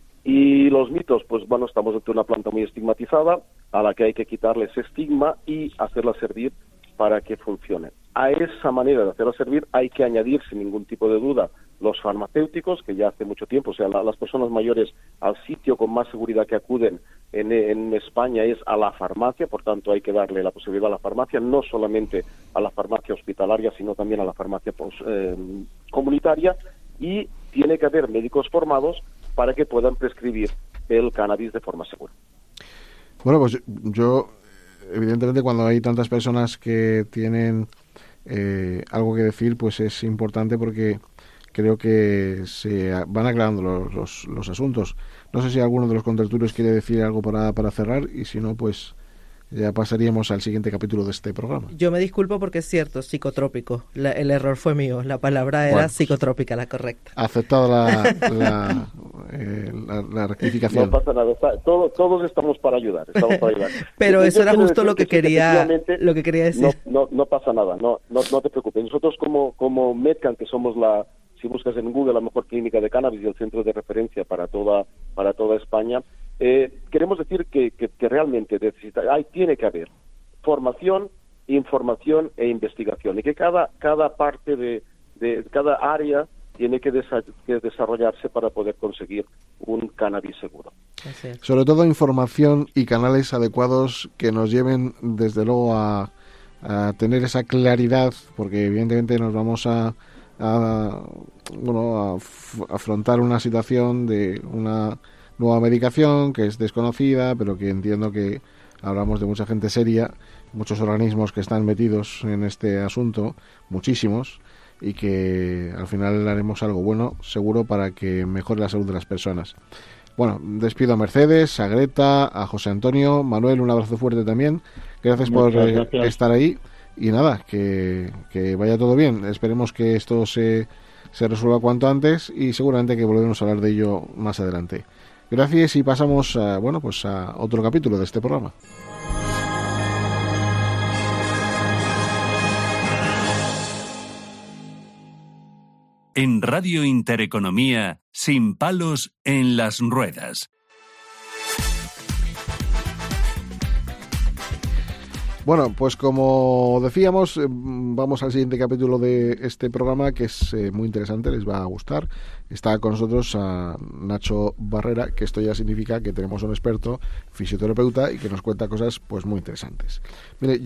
y los mitos, pues bueno, estamos ante una planta muy estigmatizada a la que hay que quitarle ese estigma y hacerla servir para que funcione. A esa manera de hacerla servir hay que añadir, sin ningún tipo de duda, los farmacéuticos, que ya hace mucho tiempo, o sea, las personas mayores al sitio con más seguridad que acuden en España es a la farmacia, por tanto hay que darle la posibilidad a la farmacia, no solamente a la farmacia hospitalaria, sino también a la farmacia comunitaria, y tiene que haber médicos formados para que puedan prescribir el cannabis de forma segura.
Bueno, pues yo, evidentemente, cuando hay tantas personas que tienen algo que decir, pues es importante, porque creo que se van aclarando los asuntos. No sé si alguno de los contertulios quiere decir algo para cerrar, y si no, pues ya pasaríamos al siguiente capítulo de este programa.
Yo me disculpo porque es cierto, psicotrópico. El error fue mío. La palabra era psicotrópica, la correcta.
Aceptado la rectificación.
No pasa nada. Todos estamos para ayudar.
Pero eso era justo lo que quería decir.
No pasa nada. No te preocupes. Nosotros como Medcan, que somos si buscas en Google, la mejor clínica de cannabis y el centro de referencia para toda España, queremos decir que realmente tiene que haber formación, información e investigación, y que cada parte de cada área tiene que desarrollarse para poder conseguir un cannabis seguro.
Sobre todo información y canales adecuados que nos lleven desde luego a tener esa claridad, porque evidentemente nos vamos a afrontar una situación de una nueva medicación que es desconocida, pero que entiendo que hablamos de mucha gente seria, muchos organismos que están metidos en este asunto, muchísimos, y que al final haremos algo bueno, seguro, para que mejore la salud de las personas. Bueno, despido a Mercedes, a Greta, a José Antonio, Manuel, un abrazo fuerte también. Gracias por estar ahí. Y nada, que vaya todo bien. Esperemos que esto se resuelva cuanto antes y seguramente que volveremos a hablar de ello más adelante. Gracias y pasamos a otro capítulo de este programa.
En Radio Intereconomía, sin palos en las ruedas.
Bueno, pues como decíamos, vamos al siguiente capítulo de este programa, que es muy interesante, les va a gustar. Está con nosotros a Nacho Barrera, que esto ya significa que tenemos un experto fisioterapeuta y que nos cuenta cosas pues muy interesantes. Mire,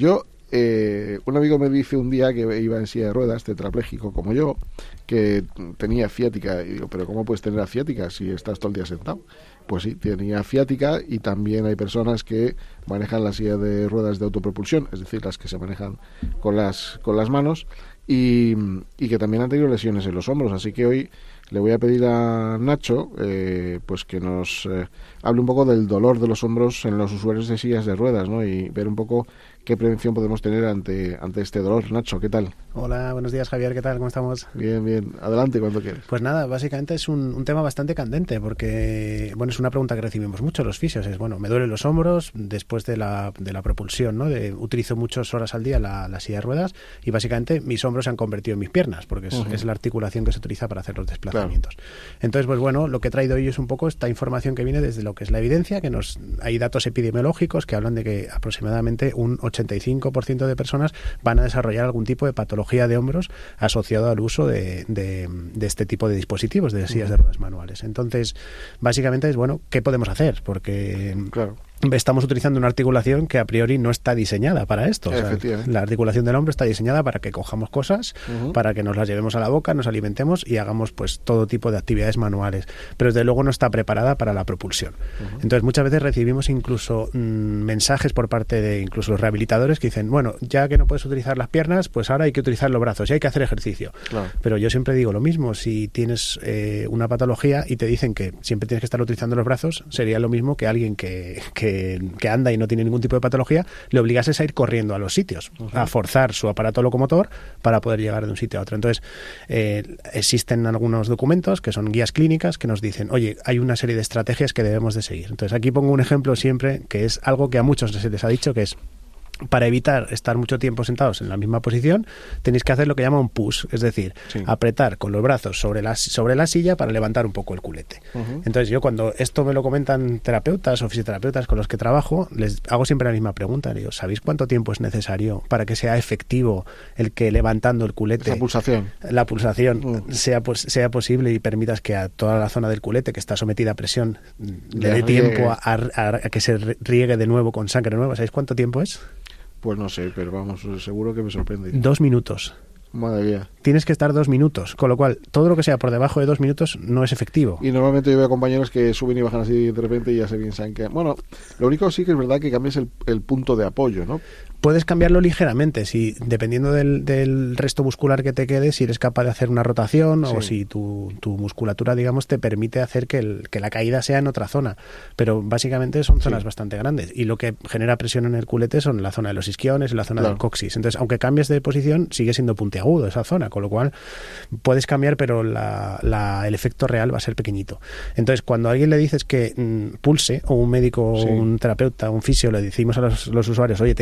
un amigo me dice un día que iba en silla de ruedas, tetrapléjico como yo, que tenía ciática. Y digo, ¿pero cómo puedes tener ciática si estás todo el día sentado? Pues sí, tenía ciática, y también hay personas que manejan la silla de ruedas de autopropulsión, es decir, las que se manejan con las manos, y que también han tenido lesiones en los hombros. Así que hoy le voy a pedir a Nacho pues que nos hable un poco del dolor de los hombros en los usuarios de sillas de ruedas, ¿no? Y ver un poco qué prevención podemos tener ante este dolor. Nacho, ¿qué tal?
Hola, buenos días, Javier, ¿qué tal? ¿Cómo estamos?
Bien, bien. Adelante cuando quieras.
Pues nada, básicamente es un tema bastante candente, porque, bueno, es una pregunta que recibimos mucho los fisios. Es, bueno, me duelen los hombros después de la propulsión, ¿no? Utilizo muchas horas al día la silla de ruedas y básicamente mis hombros se han convertido en mis piernas, porque es la articulación que se utiliza para hacer los desplazamientos. Claro. Entonces, pues bueno, lo que he traído hoy es un poco esta información que viene desde lo que es la evidencia, que hay datos epidemiológicos que hablan de que aproximadamente un 85% de personas van a desarrollar algún tipo de patología de hombros asociado al uso de este tipo de dispositivos, de sillas de ruedas manuales. Entonces, básicamente es, bueno, ¿qué podemos hacer? Porque claro, estamos utilizando una articulación que a priori no está diseñada para esto. O sea, la articulación del hombro está diseñada para que cojamos cosas, para que nos las llevemos a la boca, nos alimentemos y hagamos pues todo tipo de actividades manuales, pero desde luego no está preparada para la propulsión. Entonces muchas veces recibimos incluso mensajes por parte de incluso los rehabilitadores que dicen, bueno, ya que no puedes utilizar las piernas, pues ahora hay que utilizar los brazos y hay que hacer ejercicio. Claro. Pero yo siempre digo lo mismo, si tienes una patología y te dicen que siempre tienes que estar utilizando los brazos, sería lo mismo que alguien que anda y no tiene ningún tipo de patología, le obligases a ir corriendo a los sitios, a forzar su aparato locomotor para poder llegar de un sitio a otro. Entonces, existen algunos documentos que son guías clínicas que nos dicen, oye, hay una serie de estrategias que debemos de seguir. Entonces, aquí pongo un ejemplo siempre que es algo que a muchos se les ha dicho, que es, para evitar estar mucho tiempo sentados en la misma posición, tenéis que hacer lo que llama un push, es decir, apretar con los brazos sobre la silla para levantar un poco el culete. Entonces yo, cuando esto me lo comentan terapeutas o fisioterapeutas con los que trabajo, les hago siempre la misma pregunta. Digo, ¿sabéis cuánto tiempo es necesario para que sea efectivo el que levantando el culete, la pulsación sea posible y permitas que a toda la zona del culete que está sometida a presión le dé tiempo a que se riegue de nuevo con sangre nueva? ¿Sabéis cuánto tiempo es?
Pues no sé, pero vamos, seguro que me sorprende.
2 minutos.
Madre mía.
Tienes que estar 2 minutos, con lo cual todo lo que sea por debajo de 2 minutos no es efectivo.
Y normalmente yo veo compañeros que suben y bajan así de repente y ya se piensan que... Bueno, lo único sí que es verdad que cambias el punto de apoyo, ¿no?
Puedes cambiarlo ligeramente, si dependiendo del resto muscular que te quede, si eres capaz de hacer una rotación o si tu musculatura, digamos, te permite hacer que la caída sea en otra zona. Pero básicamente son zonas bastante grandes y lo que genera presión en el culete son la zona de los isquiones y la zona del coxis. Entonces, aunque cambies de posición, sigue siendo puntiagudo esa zona, con lo cual puedes cambiar, pero el efecto real va a ser pequeñito. Entonces, cuando a alguien le dices que pulse, o un médico o un terapeuta, un fisio, le decimos a los usuarios, oye, tenéis que pulsar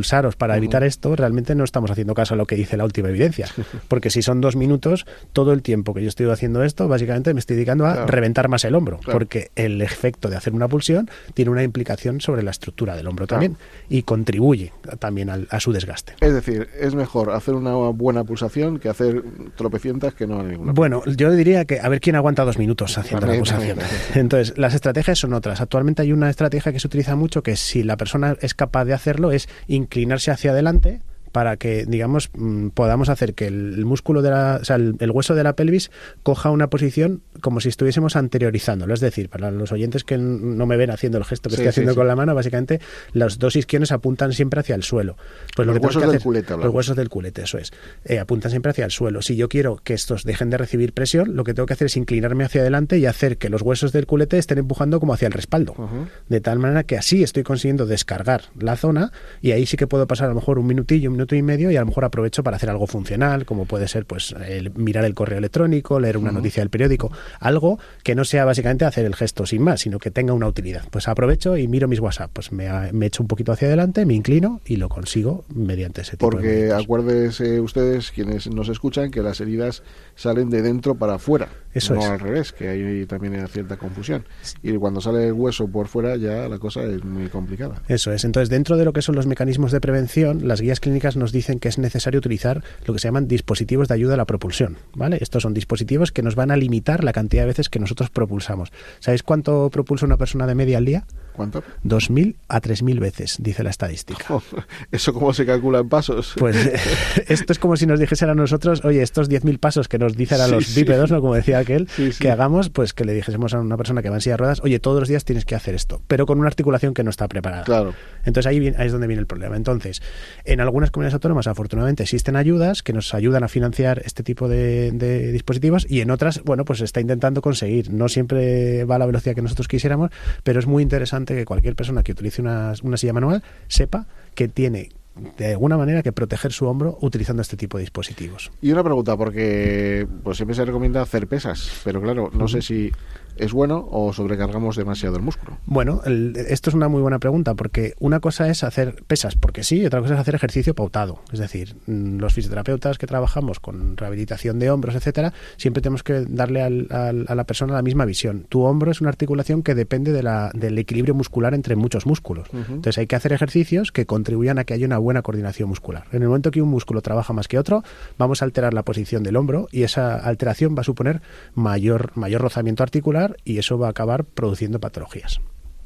impulsaros para evitar esto, realmente no estamos haciendo caso a lo que dice la última evidencia. Porque si son 2 minutos, todo el tiempo que yo estoy haciendo esto, básicamente me estoy dedicando a reventar más el hombro. Porque el efecto de hacer una pulsión tiene una implicación sobre la estructura del hombro también y contribuye también a su desgaste.
Es decir, es mejor hacer una buena pulsación que hacer tropecientas que no hay ninguna.
Bueno, yo diría que a ver quién aguanta 2 minutos haciendo la pulsación. Entonces, las estrategias son otras. Actualmente hay una estrategia que se utiliza mucho, que si la persona es capaz de hacerlo, es inclinarse hacia adelante para que, digamos, podamos hacer que el músculo el hueso de la pelvis coja una posición como si estuviésemos anteriorizándolo. Es decir, para los oyentes que no me ven haciendo el gesto que estoy haciendo con la mano, básicamente los 2 isquiones apuntan siempre hacia el suelo. Pues
los huesos del culete.
Los huesos del culete, eso es. Apuntan siempre hacia el suelo. Si yo quiero que estos dejen de recibir presión, lo que tengo que hacer es inclinarme hacia adelante y hacer que los huesos del culete estén empujando como hacia el respaldo. De tal manera que así estoy consiguiendo descargar la zona, y ahí sí que puedo pasar a lo mejor 1 minutillo, 1 minuto y medio, y a lo mejor aprovecho para hacer algo funcional, como puede ser pues mirar el correo electrónico, leer una noticia del periódico, algo que no sea básicamente hacer el gesto sin más, sino que tenga una utilidad. Pues aprovecho y miro mis WhatsApp, pues me echo un poquito hacia adelante, me inclino y lo consigo mediante ese tipo de movimientos.
Porque acuérdense ustedes, quienes nos escuchan, que las heridas salen de dentro para afuera, no al revés, que ahí también hay cierta confusión. Y cuando sale el hueso por fuera ya la cosa es muy complicada.
Eso es. Entonces, dentro de lo que son los mecanismos de prevención, las guías clínicas nos dicen que es necesario utilizar lo que se llaman dispositivos de ayuda a la propulsión, ¿vale? Estos son dispositivos que nos van a limitar la cantidad de veces que nosotros propulsamos. ¿Sabéis cuánto propulsa una persona de media al día?
¿Cuánto?
2.000 a 3.000 veces, dice la estadística.
¿Eso cómo se calcula en pasos?
Pues esto es como si nos dijesen a nosotros, oye, estos 10.000 pasos que nos dicen a los bípedos, ¿no? Como decía aquel, que hagamos, pues que le dijésemos a una persona que va en silla de ruedas, oye, todos los días tienes que hacer esto, pero con una articulación que no está preparada.
Claro.
Entonces ahí es donde viene el problema. Entonces, en algunas comunidades autónomas, afortunadamente, existen ayudas que nos ayudan a financiar este tipo de dispositivos, y en otras, bueno, pues se está intentando conseguir. No siempre va a la velocidad que nosotros quisiéramos, pero es muy interesante que cualquier persona que utilice una silla manual sepa que tiene de alguna manera que proteger su hombro utilizando este tipo de dispositivos.
Y una pregunta, porque pues siempre se recomienda hacer pesas, pero claro, no sé si es bueno o sobrecargamos demasiado el músculo.
Bueno, esto es una muy buena pregunta, porque una cosa es hacer pesas porque sí, y otra cosa es hacer ejercicio pautado. Es decir, los fisioterapeutas que trabajamos con rehabilitación de hombros, etcétera, siempre tenemos que darle a la persona la misma visión. Tu hombro es una articulación que depende del equilibrio muscular entre muchos músculos. Entonces hay que hacer ejercicios que contribuyan a que haya una buena coordinación muscular. En el momento que un músculo trabaja más que otro, vamos a alterar la posición del hombro, y esa alteración va a suponer mayor rozamiento articular, y eso va a acabar produciendo patologías.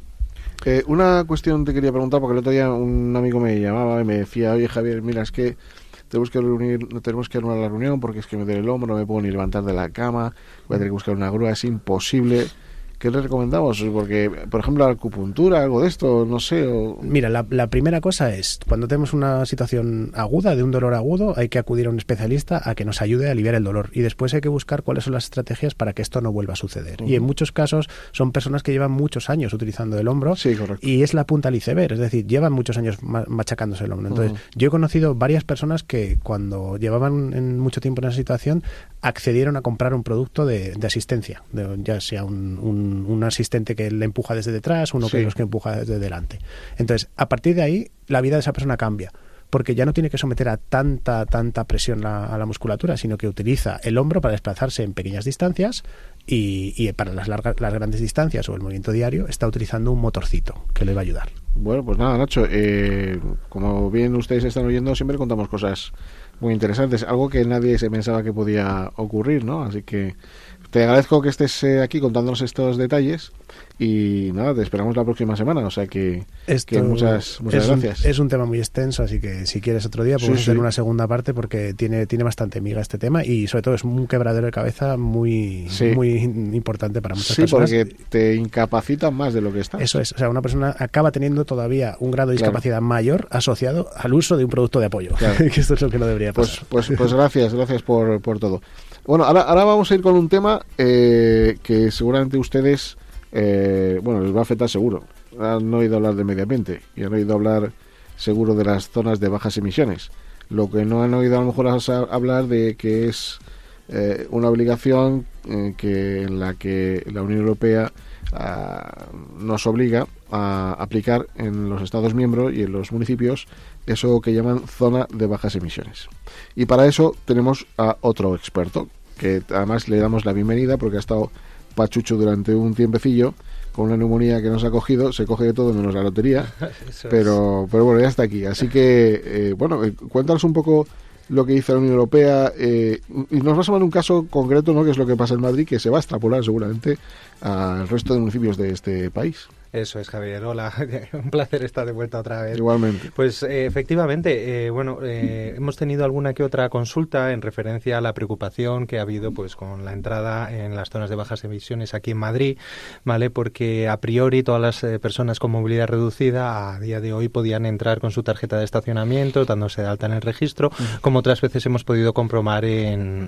Una cuestión te quería preguntar, porque el otro día un amigo me llamaba y me decía, oye Javier, mira, es que tenemos que anular la reunión porque es que me duele el hombro, no me puedo ni levantar de la cama, voy a tener que buscar una grúa, es imposible. ¿Qué le recomendamos? Porque, por ejemplo, la acupuntura, algo de esto, no sé.
Mira, la primera cosa es, cuando tenemos una situación aguda, de un dolor agudo, hay que acudir a un especialista a que nos ayude a aliviar el dolor. Y después hay que buscar cuáles son las estrategias para que esto no vuelva a suceder. Y en muchos casos son personas que llevan muchos años utilizando el hombro.
Sí, correcto.
Y es la punta del iceberg, es decir, llevan muchos años machacándose el hombro. Entonces, yo he conocido varias personas que cuando llevaban mucho tiempo en esa situación, accedieron a comprar un producto de asistencia, ya sea un asistente que le empuja desde detrás, uno que empuja desde delante. Entonces, a partir de ahí, la vida de esa persona cambia, porque ya no tiene que someter a tanta presión a la musculatura, sino que utiliza el hombro para desplazarse en pequeñas distancias, y para las grandes distancias o el movimiento diario está utilizando un motorcito que le va a ayudar.
Bueno, pues nada, Nacho, como bien ustedes están oyendo, siempre contamos cosas muy interesantes, algo que nadie se pensaba que podía ocurrir, ¿no? Así que te agradezco que estés aquí contándonos estos detalles, y nada, te esperamos la próxima semana, o sea que muchas gracias.
Es un tema muy extenso, así que si quieres otro día podemos hacer una segunda parte, porque tiene bastante miga este tema, y sobre todo es un quebradero de cabeza muy importante para muchas personas. Sí,
porque te incapacitan más de lo que está.
Eso es, o sea, una persona acaba teniendo todavía un grado de discapacidad mayor asociado al uso de un producto de apoyo, que esto es lo que no debería pasar. Pues
gracias por todo. Bueno, ahora vamos a ir con un tema que seguramente ustedes, les va a afectar seguro. Han oído hablar del medio ambiente y han oído hablar seguro de las zonas de bajas emisiones. Lo que no han oído a lo mejor es hablar de que es una obligación en la que la Unión Europea nos obliga, a aplicar en los Estados miembros y en los municipios eso que llaman zona de bajas emisiones. Y para eso tenemos a otro experto, que además le damos la bienvenida porque ha estado pachucho durante un tiempecillo con una neumonía que nos ha cogido, se coge de todo menos la lotería, pero bueno, ya está aquí. Así que, cuéntanos un poco lo que dice la Unión Europea y nos vas a hablar un caso concreto, ¿no?, que es lo que pasa en Madrid, que se va a extrapolar seguramente al resto de municipios de este país.
Eso es, Javier. Hola, un placer estar de vuelta otra vez.
Igualmente.
Pues efectivamente, hemos tenido alguna que otra consulta en referencia a la preocupación que ha habido pues con la entrada en las zonas de bajas emisiones aquí en Madrid, ¿vale? Porque a priori todas las personas con movilidad reducida a día de hoy podían entrar con su tarjeta de estacionamiento, dándose de alta en el registro, como otras veces hemos podido comprobar en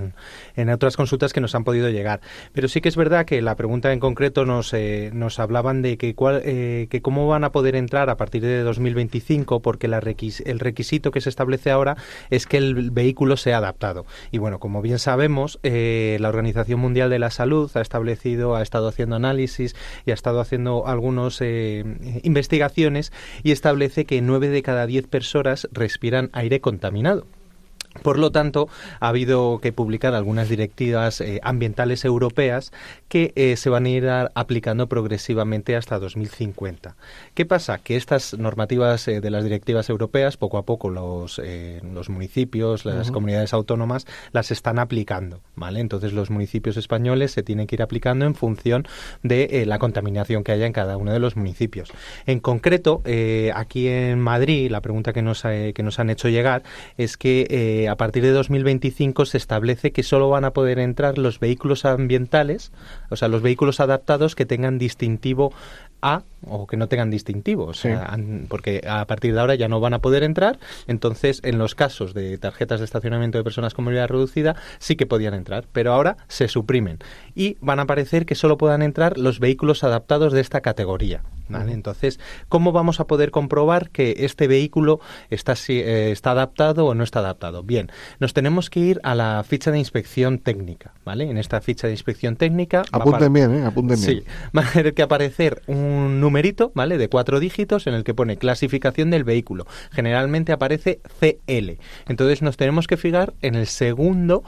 otras consultas que nos han podido llegar. Pero sí que es verdad que la pregunta en concreto nos hablaban de que cómo van a poder entrar a partir de 2025, porque el requisito que se establece ahora es que el vehículo sea adaptado. Y bueno, como bien sabemos, la Organización Mundial de la Salud ha estado haciendo análisis y ha estado haciendo algunas investigaciones y establece que 9 de cada 10 personas respiran aire contaminado. Por lo tanto, ha habido que publicar algunas directivas ambientales europeas que se van a ir aplicando progresivamente hasta 2050. ¿Qué pasa? Que estas normativas de las directivas europeas, poco a poco los municipios, las comunidades autónomas, las están aplicando, ¿vale? Entonces, los municipios españoles se tienen que ir aplicando en función de la contaminación que haya en cada uno de los municipios. En concreto, aquí en Madrid, la pregunta que nos han hecho llegar es que a partir de 2025 se establece que solo van a poder entrar los vehículos ambientales, o sea, los vehículos adaptados que tengan distintivo A o que no tengan distintivo, o sea, porque a partir de ahora ya no van a poder entrar. Entonces, en los casos de tarjetas de estacionamiento de personas con movilidad reducida sí que podían entrar, pero ahora se suprimen y van a aparecer que solo puedan entrar los vehículos adaptados de esta categoría, ¿vale? Entonces, ¿cómo vamos a poder comprobar que este vehículo está adaptado o no está adaptado? Bien, nos tenemos que ir a la ficha de inspección técnica, ¿vale? En esta ficha de inspección técnica...
Apunten bien.
Sí, va a tener que aparecer un numerito, ¿vale?, de 4 dígitos en el que pone clasificación del vehículo. Generalmente aparece CL. Entonces nos tenemos que fijar en el segundo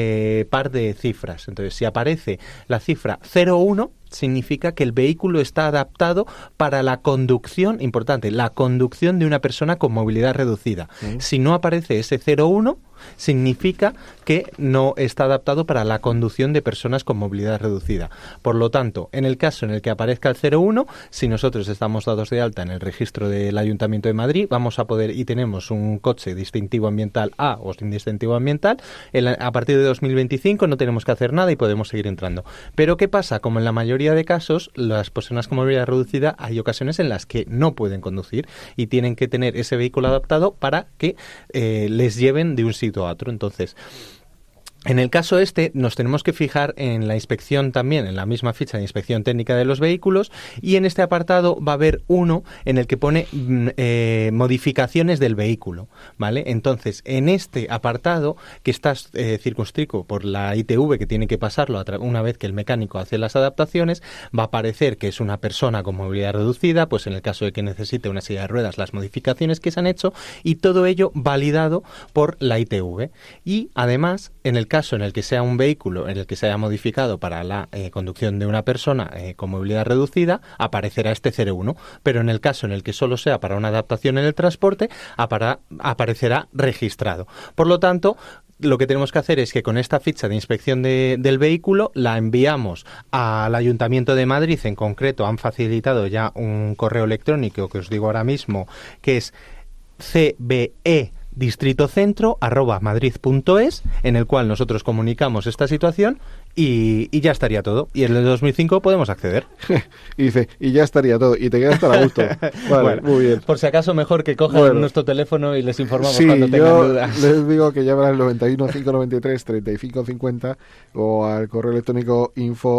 par de cifras. Entonces, si aparece la cifra 01, significa que el vehículo está adaptado para la conducción, importante, la conducción de una persona con movilidad reducida. Si no aparece ese 01, significa que no está adaptado para la conducción de personas con movilidad reducida. Por lo tanto, en el caso en el que aparezca el 01, si nosotros estamos dados de alta en el registro del Ayuntamiento de Madrid, vamos a poder, y tenemos un coche distintivo ambiental A o sin distintivo ambiental, a partir de 2025 no tenemos que hacer nada y podemos seguir entrando. Pero ¿qué pasa? Como en la mayoría de casos, las personas con movilidad reducida hay ocasiones en las que no pueden conducir y tienen que tener ese vehículo adaptado para que les lleven de un sitio a otro. Entonces, en el caso nos tenemos que fijar en la inspección también, en la misma ficha de inspección técnica de los vehículos, y en este apartado va a haber uno en el que pone modificaciones del vehículo, ¿vale? Entonces, en este apartado, que está circunscrito por la ITV, que tiene que pasarlo una vez que el mecánico hace las adaptaciones, va a aparecer que es una persona con movilidad reducida, pues en el caso de que necesite una silla de ruedas, las modificaciones que se han hecho, y todo ello validado por la ITV. Y además, en el caso en el que sea un vehículo en el que se haya modificado para la conducción de una persona con movilidad reducida, aparecerá este 01, pero en el caso en el que solo sea para una adaptación en el transporte, aparecerá registrado. Por lo tanto, lo que tenemos que hacer es que con esta ficha de inspección del vehículo la enviamos al Ayuntamiento de Madrid. En concreto, han facilitado ya un correo electrónico que os digo ahora mismo, que es cbedistritocentro@madrid.es, en el cual nosotros comunicamos esta situación y ya estaría todo. Y en el 2005 podemos acceder.
Y dice, y ya estaría todo. Y te quedas hasta a gusto. Vale, bueno, muy bien.
Por si acaso, mejor que cojan nuestro teléfono y les informamos cuando tengan dudas.
Les digo que llamen al 91 593 35 50 o al correo electrónico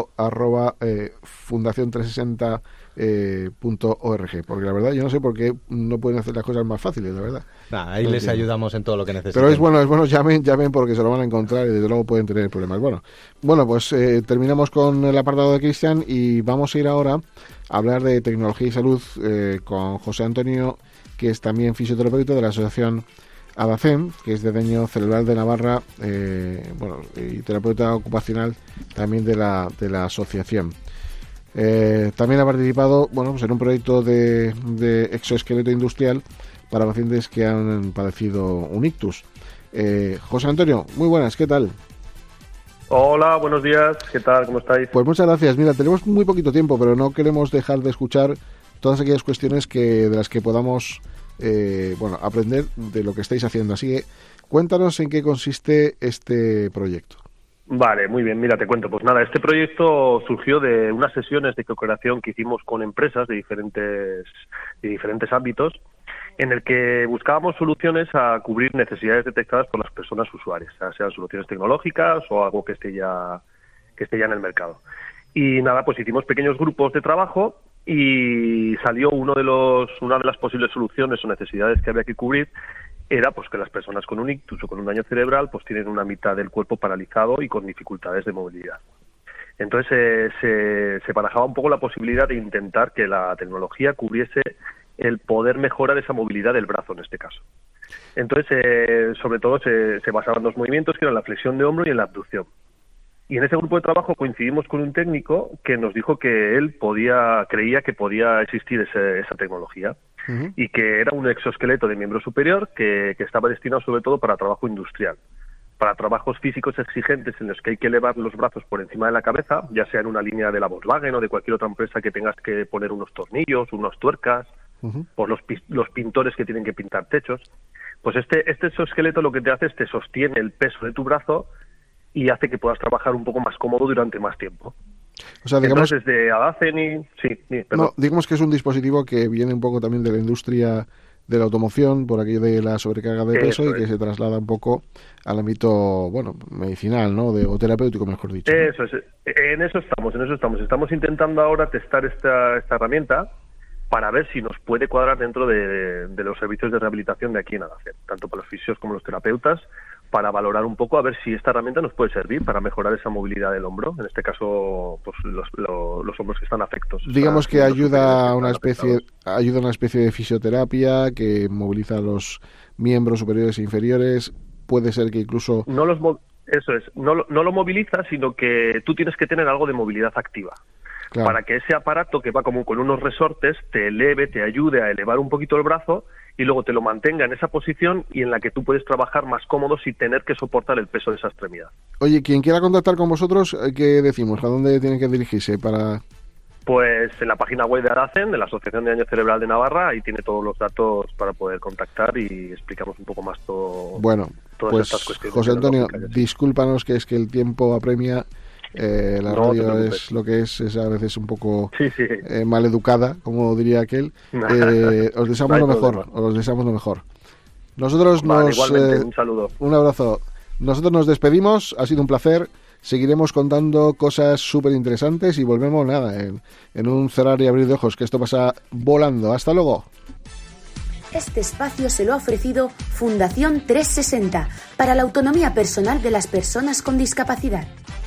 info@fundacion360.org, porque la verdad yo no sé por qué no pueden hacer las cosas más fáciles, la verdad.
Ahí les ayudamos en todo lo que necesiten.
Pero es bueno, llamen porque se lo van a encontrar y desde luego pueden tener problemas. Bueno, Bueno, pues terminamos con el apartado de Cristian y vamos a ir ahora a hablar de tecnología y salud con José Antonio, que es también fisioterapeuta de la asociación ADACEM, que es de daño cerebral de Navarra, y terapeuta ocupacional también de la asociación. También ha participado pues en un proyecto de exoesqueleto industrial para pacientes que han padecido un ictus. José Antonio, muy buenas, ¿qué tal?
Hola, buenos días, ¿qué tal? ¿Cómo estáis?
Pues muchas gracias. Mira, tenemos muy poquito tiempo, pero no queremos dejar de escuchar todas aquellas cuestiones de las que podamos aprender de lo que estáis haciendo. Así que cuéntanos en qué consiste este proyecto.
Vale, muy bien, mira, te cuento. Pues nada, este proyecto surgió de unas sesiones de co-creación que hicimos con empresas de diferentes ámbitos, en el que buscábamos soluciones a cubrir necesidades detectadas por las personas usuarias, sean soluciones tecnológicas o algo que esté ya en el mercado. Y nada, pues hicimos pequeños grupos de trabajo y salió una de las posibles soluciones o necesidades que había que cubrir era pues que las personas con un ictus o con un daño cerebral pues tienen una mitad del cuerpo paralizado y con dificultades de movilidad. Entonces se barajaba un poco la posibilidad de intentar que la tecnología cubriese el poder mejorar esa movilidad del brazo en este caso. Entonces, sobre todo se basaba en dos movimientos, que eran la flexión de hombro y en la abducción. Y en ese grupo de trabajo coincidimos con un técnico que nos dijo que él creía que podía existir esa tecnología, uh-huh, y que era un exoesqueleto de miembro superior que estaba destinado sobre todo para trabajo industrial, para trabajos físicos exigentes en los que hay que elevar los brazos por encima de la cabeza, ya sea en una línea de la Volkswagen o de cualquier otra empresa que tengas que poner unos tornillos, unas tuercas, uh-huh, por los pintores que tienen que pintar techos. Pues este exoesqueleto lo que te hace es te sostiene el peso de tu brazo y hace que puedas trabajar un poco más cómodo durante más tiempo.
O sea, digamos,
entonces, desde ADACEM
digamos que es un dispositivo que viene un poco también de la industria de la automoción, por aquello de la sobrecarga de peso, y que se traslada un poco al ámbito, medicinal, ¿no? O terapéutico, mejor dicho.
Eso es. En eso estamos. Estamos intentando ahora testar esta herramienta para ver si nos puede cuadrar dentro de los servicios de rehabilitación de aquí en ADACEM, tanto para los fisios como los terapeutas, para valorar un poco a ver si esta herramienta nos puede servir para mejorar esa movilidad del hombro, en este caso pues los hombros que están afectos.
Digamos que ayuda a una especie de fisioterapia que moviliza los miembros superiores e inferiores, puede ser que incluso...
No lo moviliza, sino que tú tienes que tener algo de movilidad activa. Claro. Para que ese aparato que va como con unos resortes te ayude a elevar un poquito el brazo y luego te lo mantenga en esa posición y en la que tú puedes trabajar más cómodo sin tener que soportar el peso de esa extremidad.
Oye, quien quiera contactar con vosotros, ¿qué decimos? ¿A dónde tiene que dirigirse para...?
Pues en la página web de ADACEM, de la Asociación de Daño Cerebral de Navarra, ahí tiene todos los datos para poder contactar y explicamos un poco más todas estas cuestiones.
José Antonio, discúlpanos que es que el tiempo apremia. La radio es lo que es a veces un poco maleducada, como diría aquel. Os deseamos lo mejor. Nosotros
igualmente, un saludo.
Un abrazo. Nosotros nos despedimos, ha sido un placer. Seguiremos contando cosas súper interesantes y volvemos en un cerrar y abrir de ojos, que esto pasa volando. Hasta luego.
Este espacio se lo ha ofrecido Fundación 360 para la autonomía personal de las personas con discapacidad.